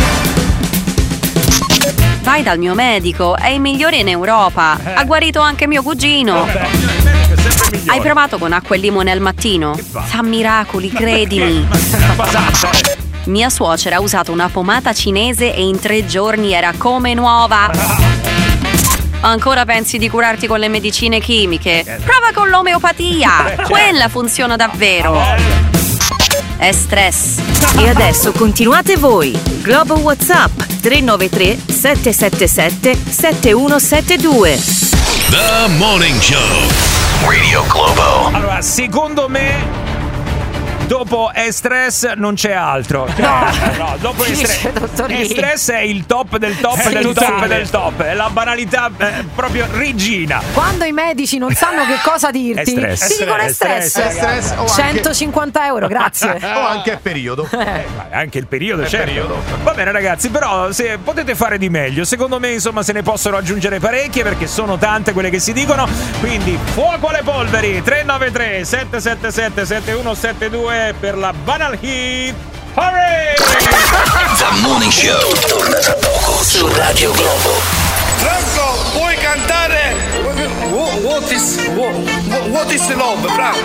Vai dal mio medico, è il migliore in Europa. Ha guarito anche mio cugino. Hai provato con acqua e limone al mattino? Fa miracoli, credimi. Mia suocera ha usato una pomata cinese e in 3 giorni era come nuova. Ancora pensi di curarti con le medicine chimiche? Prova con l'omeopatia. Quella funziona davvero. È stress. E adesso continuate voi. Globo WhatsApp 393 777 7172. The Morning Show. Radio Globo. Allora, secondo me dopo Stress non c'è altro. No, dopo Stress è il top del top del top del top. È la banalità proprio regina. Quando i medici non sanno che cosa dirti, ti dicono è stress. 150 euro, grazie. O anche periodo. Anche il periodo, certo. Va bene ragazzi, però se potete fare di meglio. Secondo me insomma se ne possono aggiungere parecchie, perché sono tante quelle che si dicono. Quindi fuoco alle polveri. 393 777 7172 per la Banal Hit Parade. The Morning Show torna tra poco su Radio Globo. Franco, puoi cantare What is love, Franco?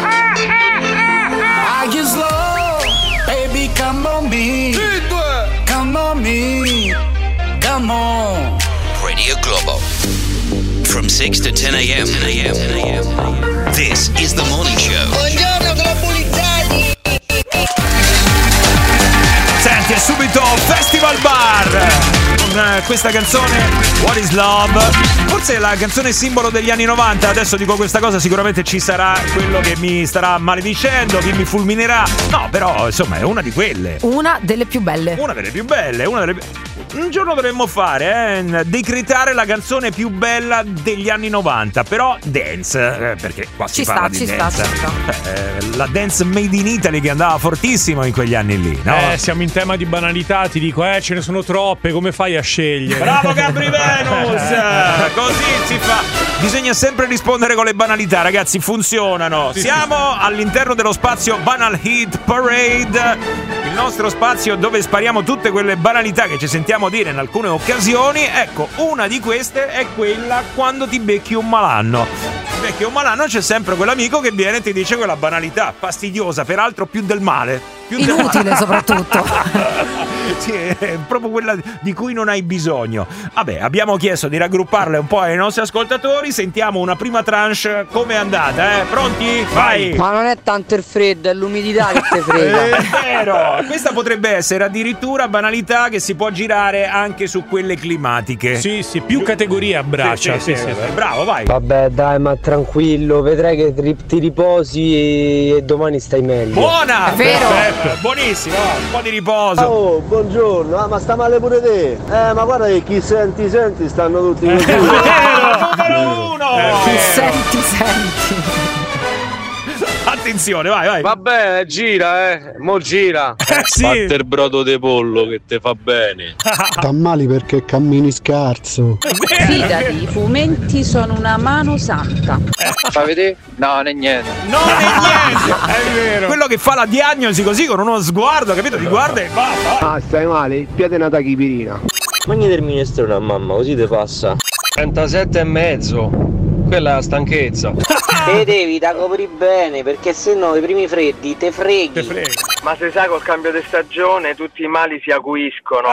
I just love, baby, come on me. Come on me. Come on. Radio Globo. From 6 to 10 a.m. This is The Morning Show. Buongiorno, globalizzati. Senti, è subito Festival Bar con questa canzone What is Love. Forse è la canzone simbolo degli anni 90. Adesso dico questa cosa, sicuramente ci sarà quello che mi starà maledicendo, chi mi fulminerà. No, però insomma è una di quelle. Una delle più belle. Un giorno dovremmo fare, decretare la canzone più bella degli anni 90, però dance, perché qua si parla di dance. La dance made in Italy che andava fortissimo in quegli anni lì, no? Siamo in tema di banalità, ti dico, ce ne sono troppe, come fai a scegliere? Bravo Gabri Venus! Così si fa. Bisogna sempre rispondere con le banalità, ragazzi, funzionano. Siamo all'interno dello spazio Banal Hit Parade, il nostro spazio dove spariamo tutte quelle banalità che ci sentiamo dire in alcune occasioni. Ecco, una di queste è quella quando ti becchi un malanno. Becchi un malanno, c'è sempre quell'amico che viene e ti dice quella banalità fastidiosa, peraltro più del male. Inutile soprattutto. Sì, è proprio quella di cui non hai bisogno. Vabbè, abbiamo chiesto di raggrupparle un po' ai nostri ascoltatori. Sentiamo una prima tranche, come è andata, Pronti? Vai! Ma non è tanto il freddo, è l'umidità che te frega. È vero! Questa potrebbe essere addirittura banalità che si può girare anche su quelle climatiche. Sì, più categorie a braccia. Sì. Bravo, vai! Vabbè, dai, ma tranquillo, vedrai che ti riposi e domani stai meglio. Buona! È vero! Perfetto. Buonissimo, un po' di riposo. Oh, buongiorno, ma sta male pure te. Ma guarda che chi senti, stanno tutti così. Numero uno! Chi senti. Attenzione, vai. Vabbè, gira, mo gira. Sì. Fatte il brodo di pollo che te fa bene. T'ammali perché cammini scarso. Fidati, i fumetti sono una mano santa. Fa vedere? No, non è niente. È vero. Quello che fa la diagnosi così con uno sguardo, capito? Ti guarda e va. Ah, stai male? Il piede è una tachipirina. Magni del minestrone a mamma, così te passa. 37,5. Quella è la stanchezza. Te devi da copri bene, perché sennò i primi freddi te freghi. Ma se sai col cambio di stagione tutti i mali si acuiscono.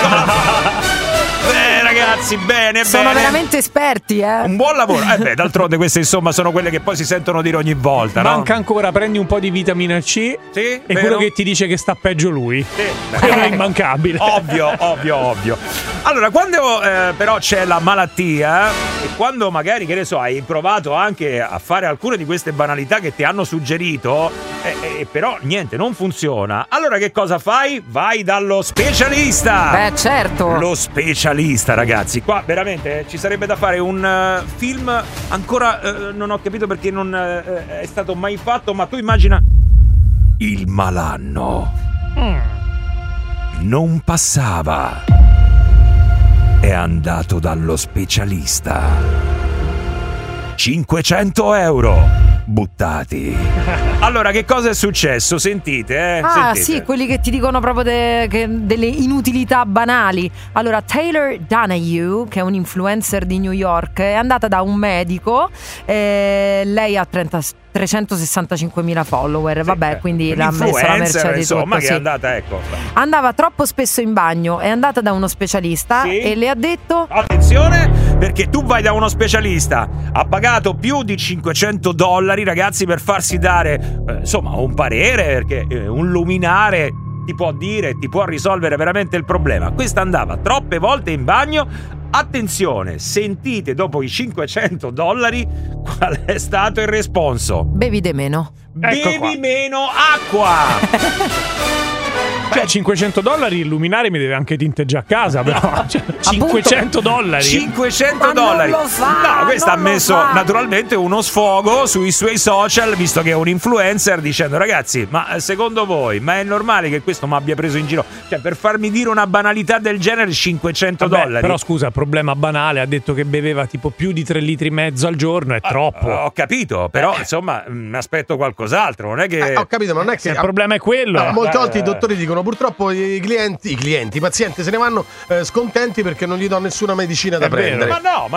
Ragazzi, bene. Sono veramente esperti, Un buon lavoro. D'altronde queste insomma sono quelle che poi si sentono dire ogni volta, no? Manca ancora, prendi un po' di vitamina C. Sì, e vero? quello che ti dice che sta peggio lui. Sì. Quello è immancabile. Ovvio. Allora, quando però c'è la malattia e quando magari, che ne so, hai provato anche a fare alcune di queste banalità che ti hanno suggerito, Però niente, non funziona. Allora che cosa fai? Vai dallo specialista. Beh, certo. Lo specialista, ragazzi. Qua veramente ci sarebbe da fare un film. Ancora non ho capito perché non è stato mai fatto, ma tu immagina il malanno. Non passava. È andato dallo specialista. 500 euro buttati. Allora, che cosa è successo? Sentite, Sentite. Sì, quelli che ti dicono proprio delle inutilità banali. Allora, Taylor Donahue, che è un influencer di New York, è andata da un medico. Lei ha 365.000 follower, vabbè, quindi l'ha messa la merce di insomma, tutto, che sì. è andata, ecco. Andava troppo spesso in bagno, è andata da uno specialista e le ha detto: attenzione, perché tu vai da uno specialista, ha pagato più di $500, ragazzi, per farsi dare insomma un parere, perché un luminare ti può dire, ti può risolvere veramente il problema. Questa andava troppe volte in bagno. Attenzione, sentite dopo i $500 qual è stato il responso. Bevi di meno. Bevi meno acqua. Cioè, $500 il luminare mi deve anche tinteggiare a casa, però. Cioè, $500. $500. Non lo fa, no, questa ha non lo messo fa. naturalmente uno sfogo sui suoi social, visto che è un influencer, dicendo: ragazzi, ma secondo voi, ma è normale che questo mi abbia preso in giro? Cioè, per farmi dire una banalità del genere, $500. Vabbè, però scusa, problema banale, ha detto che beveva tipo più di 3,5 litri al giorno, è troppo. Ho capito, però insomma, mi aspetto qualcos'altro, non è che... Ho capito, ma non è che... Il problema è quello. Molte volte i dottori dicono: purtroppo i pazienti se ne vanno scontenti perché non gli do nessuna medicina da prendere. Ma no.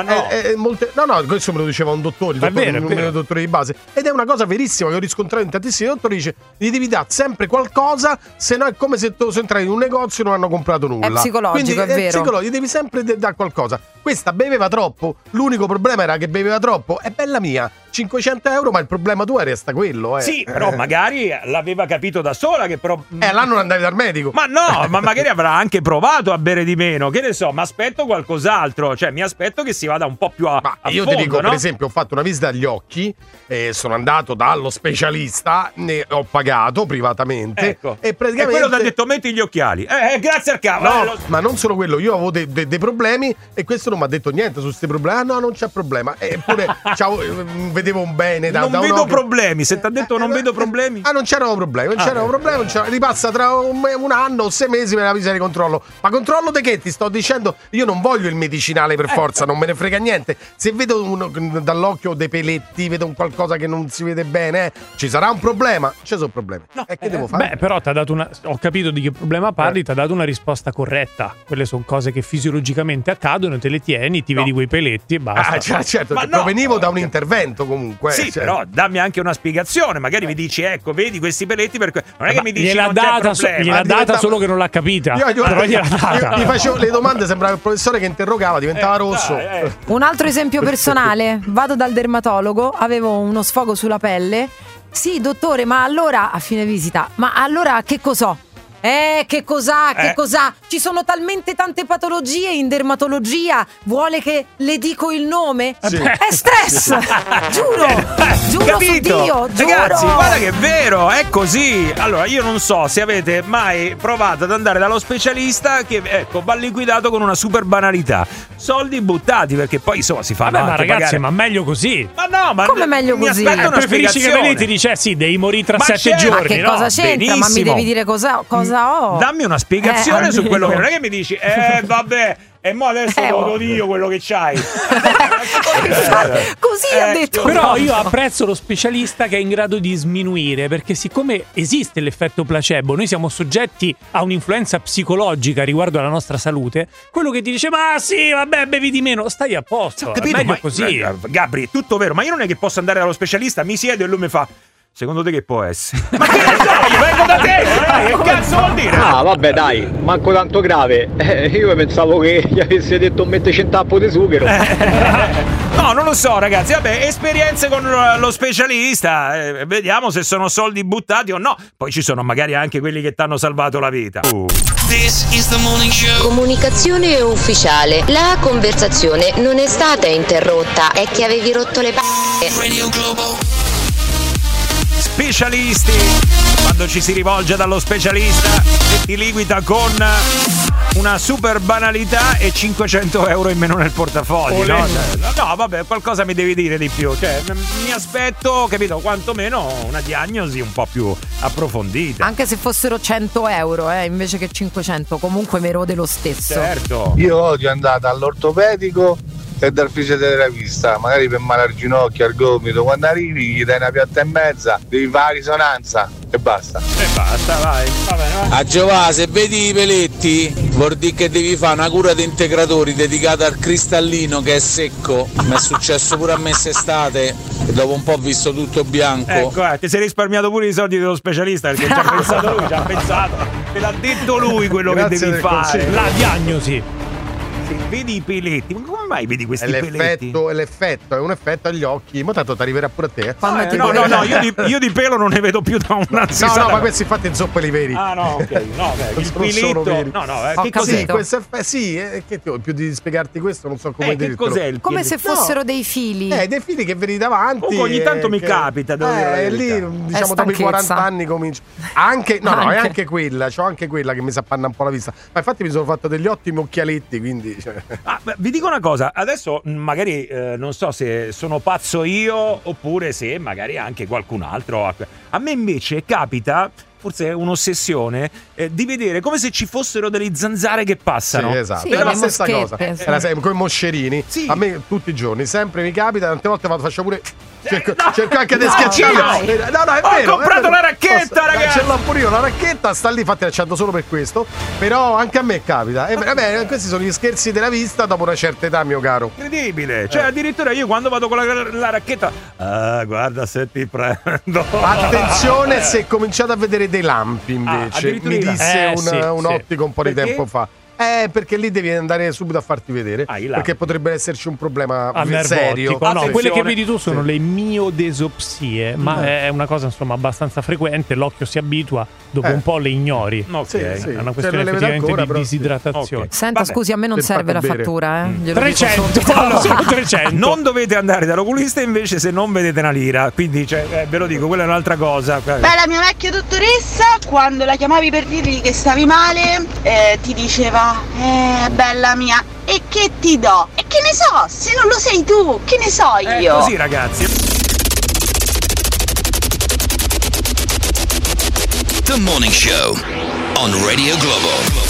No, questo me lo diceva un dottore, un dottore di base. Ed è una cosa verissima che ho riscontrato in tantissimi dottori. Dice: gli devi dare sempre qualcosa, se no è come se tu entrai in un negozio e non hanno comprato nulla. È psicologico, quindi, è vero. Psicologico, devi sempre dare qualcosa. Questa beveva troppo, l'unico problema era che beveva troppo. È bella mia, €500, ma il problema tuo resta quello. Sì, però magari l'aveva capito da sola che però... là non andavi dal medico. Ma no, ma magari avrà anche provato a bere di meno, che ne so, ma aspetto qualcos'altro, cioè mi aspetto che si vada un po' più a io fondo, ti dico, no? per esempio, ho fatto una visita agli occhi, sono andato dallo specialista, ne ho pagato privatamente, ecco. E praticamente... E quello ti ha detto: metti gli occhiali. Grazie al cavolo. No, ma non solo quello, io avevo dei problemi e questo non mi ha detto niente su questi problemi. No, non c'è problema. Eppure vedevo un bene da non un vedo occhio. problemi. Se ti ha detto non vedo problemi. Non c'erano problemi, ripassa tra un anno o 6 mesi per la visita di controllo. Ma controllo di che? Ti sto dicendo, io non voglio il medicinale per forza, non me ne frega niente. Se vedo dall'occhio dei peletti, vedo un qualcosa che non si vede bene, ci sarà un problema. Ci sono problemi. E che devo fare? Beh, però ti ha dato ho capito di che problema parli, ti ha dato una risposta corretta. Quelle sono cose che fisiologicamente accadono, te le tieni, ti vedi quei peletti e basta. Certo, che provenivo da un intervento comunque. Sì, però dammi anche una spiegazione. Magari mi dici: ecco, vedi questi peletti perché non è che mi dici non c'è problema. Gliel'ha data solo che non l'ha capita. Però gliel'ha data. Io facevo le domande, sembrava il professore che interrogava, diventava rosso. Un altro esempio personale: vado dal dermatologo, avevo uno sfogo sulla pelle. Sì, dottore, ma allora a fine visita, ma allora che cos'ho? Che cos'ha? Che cos'ha? Ci sono talmente tante patologie in dermatologia. Vuole che le dico il nome? Sì. È stress! Giuro! Giuro capito? su Dio! Giuro! Ragazzi, guarda che è vero, è così. Allora, io non so se avete mai provato ad andare dallo specialista che, ecco, va liquidato con una super banalità. Soldi buttati, perché poi insomma si fanno anche ma ragazzi, pagare. ma meglio così. Ma no, ma come meglio così? Preferisci che vedi ti dice sì, devi morire tra 7 giorni. Ma che cosa c'entra? Benissimo. Ma mi devi dire cosa ho? Dammi una spiegazione su quello che non è che mi dici vabbè, e mo adesso lo do io quello che c'hai. Così ha detto. Però io apprezzo lo specialista che è in grado di sminuire, perché siccome esiste l'effetto placebo, noi siamo soggetti a un'influenza psicologica riguardo alla nostra salute. Quello che ti dice: ma sì, vabbè, bevi di meno, stai a posto. Capito, è meglio così. Gabri, è tutto vero, ma io non è che posso andare dallo specialista, mi siedo e lui mi fa: secondo te che può essere? Ma che ne so, io vengo da te! Che cazzo vuol dire? Ah, vabbè, dai, manco tanto grave. Io pensavo che gli avessi detto metteci un tappo di sughero. No, non lo so, ragazzi. Vabbè, esperienze con lo specialista. Vediamo se sono soldi buttati o no. Poi ci sono magari anche quelli che ti hanno salvato la vita. This is the morning show. Comunicazione ufficiale. La conversazione non è stata interrotta, è che avevi rotto le palle. Radio Globo. specialisti. Quando ci si rivolge dallo specialista e ti liquida con una super banalità e 500 euro in meno nel portafoglio, no? No, vabbè, qualcosa mi devi dire di più. Cioè, mi aspetto, capito, quantomeno una diagnosi un po' più approfondita. Anche se fossero 100 euro, invece che 500, comunque mi rode lo stesso. Certo. Io odio andare all'ortopedico e dal fisioterapista, magari per male al ginocchio, al gomito. Quando arrivi gli dai una piatta e mezza, devi fare la risonanza e basta. E basta, vai. Vabbè, A Giovanni, se vedi i peletti, vuol dire che devi fare una cura di integratori dedicata al cristallino che è secco. Mi è successo pure a me quest'estate e dopo un po' ho visto tutto bianco. Ecco, ti sei risparmiato pure i soldi dello specialista, perché ci ha pensato lui, te l'ha detto lui quello che devi fare. La diagnosi. Vedi i peletti, ma come mai vedi questi è peletti? È l'effetto, è un effetto agli occhi, ma tanto ti arriverà pure a te. No, io di pelo non ne vedo più da una No, ma questi infatti in zoppa li veri. Ah no, ok, no, il peletto. Che cos'è? Che più di spiegarti questo non so come dirlo. Che cos'è il come se fossero dei fili. Dei fili che vedi davanti. Ogni tanto mi capita, devo dire. Lì, diciamo, dopo i 40 anni comincia. Anche, no, è anche quella, c'ho anche quella che mi si appanna un po' la vista. Ma infatti mi sono fatto degli ottimi occhialetti, quindi vi dico una cosa, adesso magari non so se sono pazzo io oppure se magari anche qualcun altro. A me invece capita, forse è un'ossessione, di vedere come se ci fossero delle zanzare che passano. Sì, esatto. È la stessa cosa. Come i moscerini. Sì. A me tutti i giorni, sempre mi capita, tante volte faccio pure. Cerco anche di schiacciare. No, è vero. Ho comprato la racchetta, ragazzi. Ce l'ho pure io, la racchetta sta lì, infatti la accendo solo per questo. Però anche a me capita. Vabbè, questi sono gli scherzi della vista dopo una certa età, mio caro. Incredibile. Cioè, addirittura io quando vado con la racchetta. Guarda se ti prendo. Attenzione se cominciate a vedere dei lampi, invece. Mi disse un ottico un po' di tempo fa. Perché lì devi andare subito a farti vedere, perché potrebbe esserci un problema serio. No, quelle che vedi tu sono le miodesopsie, ma è una cosa insomma abbastanza frequente, l'occhio si abitua, dopo un po' le ignori. È una questione effettivamente di disidratazione. Senta, scusi, a me non serve la fattura, 300, sono 300. Non dovete andare dall'oculista invece se non vedete una lira, quindi ve lo dico, quella è un'altra cosa. Beh, la mia vecchia dottoressa, quando la chiamavi per dirgli che stavi male, ti diceva: bella mia, e che ti do? E che ne so, se non lo sei tu, che ne so io? Così, ragazzi. The Morning Show on Radio Globo.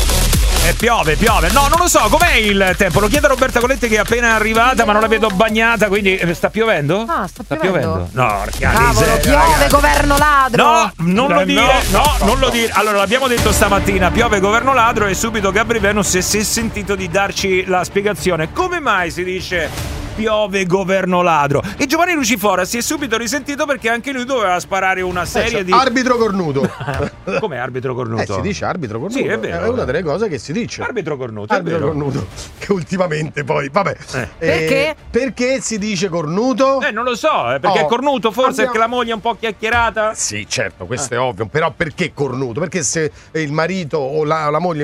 Piove. No, non lo so, com'è il tempo? Lo chiedo a Roberta Coletti che è appena arrivata, ma non la vedo bagnata, quindi sta piovendo? Sta piovendo. No, cavolo, piove, governo ladro. No, non lo dire. Allora, l'abbiamo detto stamattina, piove governo ladro, e subito Gabri Venus si è sentito di darci la spiegazione. Come mai si dice piove governo ladro? E Giovanni Lucifora si è subito risentito perché anche lui doveva sparare una serie di arbitro cornuto. Come arbitro cornuto? Si dice arbitro cornuto. Sì, è vero. È una delle cose che si dice. Arbitro cornuto. Che ultimamente poi, vabbè. Perché? Perché si dice cornuto? Non lo so, perché è cornuto forse perché la moglie è un po' chiacchierata? Sì, certo, questo è ovvio. Però perché cornuto? Perché se il marito o la moglie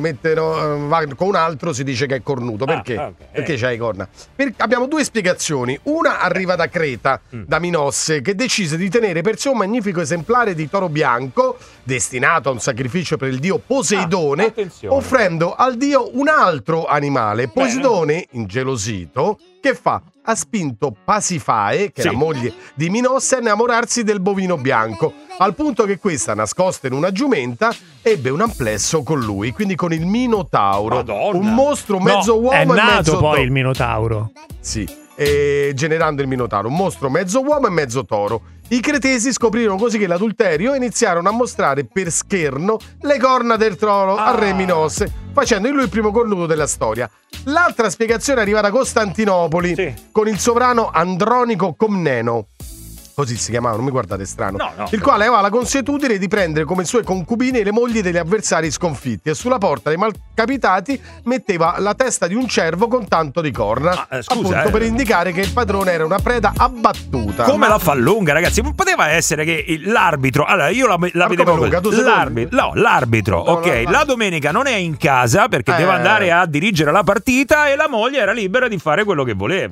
va con un altro si dice che è cornuto. Perché? Perché c'hai corna? Abbiamo due spiegazioni. Una arriva da Creta, da Minosse, che decise di tenere per sé un magnifico esemplare di toro bianco destinato a un sacrificio per il dio Poseidone, offrendo al dio un altro animale. Poseidone, ingelosito, che fa? Ha spinto Pasifae, che è la moglie di Minosse, a innamorarsi del bovino bianco, al punto che questa, nascosta in una giumenta, ebbe un amplesso con lui, quindi con il Minotauro. Madonna. Un mostro mezzo uomo e mezzo è nato poi il Minotauro. Sì. Generando il Minotauro, un mostro mezzo uomo e mezzo toro. I cretesi scoprirono così che l'adulterio e iniziarono a mostrare per scherno le corna del toro al re Minosse, facendo di lui il primo cornuto della storia. L'altra spiegazione arriva da Costantinopoli, con il sovrano Andronico Comneno, così si chiamava, non mi guardate strano, il quale aveva la consuetudine di prendere come sue concubine le mogli degli avversari sconfitti, e sulla porta dei malcapitati metteva la testa di un cervo con tanto di corna, appunto per indicare che il padrone era una preda abbattuta. Come la fa lunga, ragazzi? Non poteva essere che l'arbitro, allora io la vedevo lunga, l'arbitro, la domenica non è in casa perché deve andare a dirigere la partita e la moglie era libera di fare quello che voleva.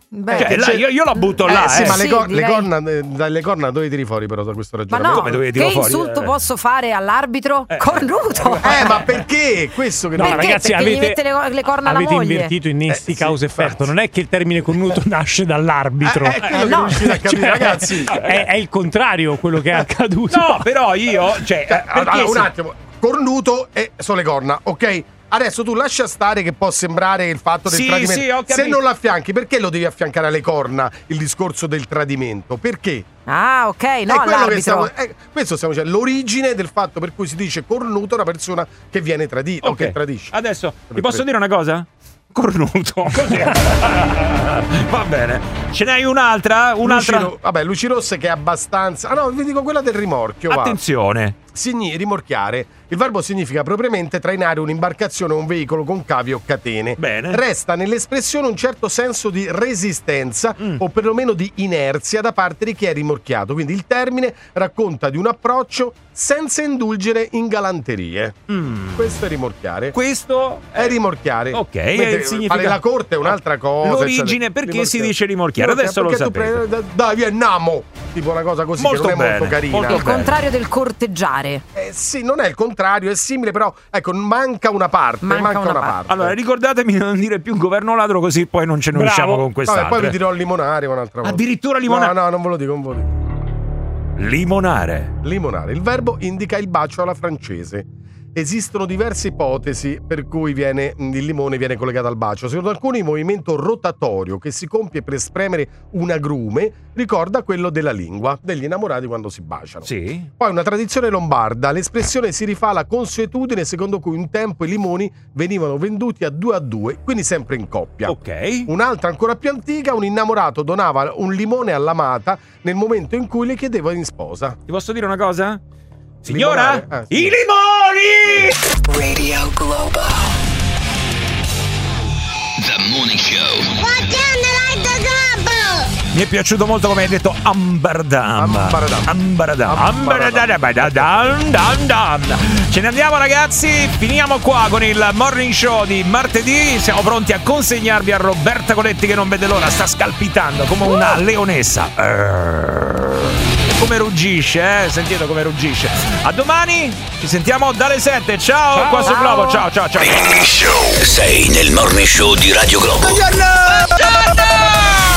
Io la butto là. Sì, ma direi. dalle corna dove tiri fuori però da questo ragionamento? Ma no, Come dove tiro che fuori? insulto posso fare all'arbitro? Cornuto. Ma perché? Questo che No, Perché? ragazzi, Perché gli mette le corna alla avete moglie? invertito in nessi causa-effetto. Non è che il termine cornuto nasce dall'arbitro. È quello che non riuscite a capire, ragazzi. È il contrario quello che è accaduto. No, però io, allora, un attimo, cornuto sono le corna, ok? Adesso tu lascia stare che può sembrare il fatto del tradimento. Sì, ho capito. Se non l'affianchi, perché lo devi affiancare alle corna il discorso del tradimento? Perché? Ah, ok, no, È quello che all'arbitro. questo stiamo dicendo, l'origine del fatto per cui si dice cornuto è una persona che viene tradita o che tradisce. Adesso ti posso dire una cosa? Cornuto. Così. Va bene. Ce n'hai un'altra? Luci rosse che è abbastanza. Ah no, vi dico quella del rimorchio. Attenzione. Rimorchiare. Il verbo significa propriamente trainare un'imbarcazione o un veicolo con cavi o catene. Bene. Resta nell'espressione un certo senso di resistenza o perlomeno di inerzia da parte di chi è rimorchiato. Quindi il termine racconta di un approccio senza indulgere in galanterie. Questo è rimorchiare. Questo è rimorchiare. Ok. Significa... Fare la corte è un'altra cosa. L'origine, perché si dice rimorchiare? Adesso lo sapete. Dai, viennamo. Tipo una cosa così molto che non è bene, molto carina. Il contrario del corteggiare. Sì, non è il contrario, è simile, però ecco, manca una parte. Manca una parte. Allora, ricordatemi di non dire più governo ladro, così poi non ce ne usciamo con quest'altro. Poi vi dirò limonare un'altra volta. Addirittura limonare? No, non ve lo dico, Limonare. Il verbo indica il bacio alla francese. Esistono diverse ipotesi per cui il limone viene collegato al bacio. Secondo alcuni il movimento rotatorio che si compie per spremere un agrume ricorda quello della lingua, degli innamorati quando si baciano. Sì. Poi una tradizione lombarda, l'espressione si rifà alla consuetudine secondo cui un tempo i limoni venivano venduti a 2, quindi sempre in coppia. Ok. Un'altra ancora più antica, un innamorato donava un limone all'amata nel momento in cui le chiedeva in sposa. Ti posso dire una cosa? Signora, sì. I limoni! Radio Globo. The Morning Show. Mi è piaciuto molto come hai detto Amberdam. Ce ne andiamo ragazzi, finiamo qua con il Morning Show di martedì. Siamo pronti a consegnarvi a Roberta Coletti che non vede l'ora, sta scalpitando come una leonessa. Come ruggisce, sentite come ruggisce. A domani, ci sentiamo dalle 7. Ciao, qua su Globo. Ciao. Sei nel Morning Show di Radio Globo. Buongiorno!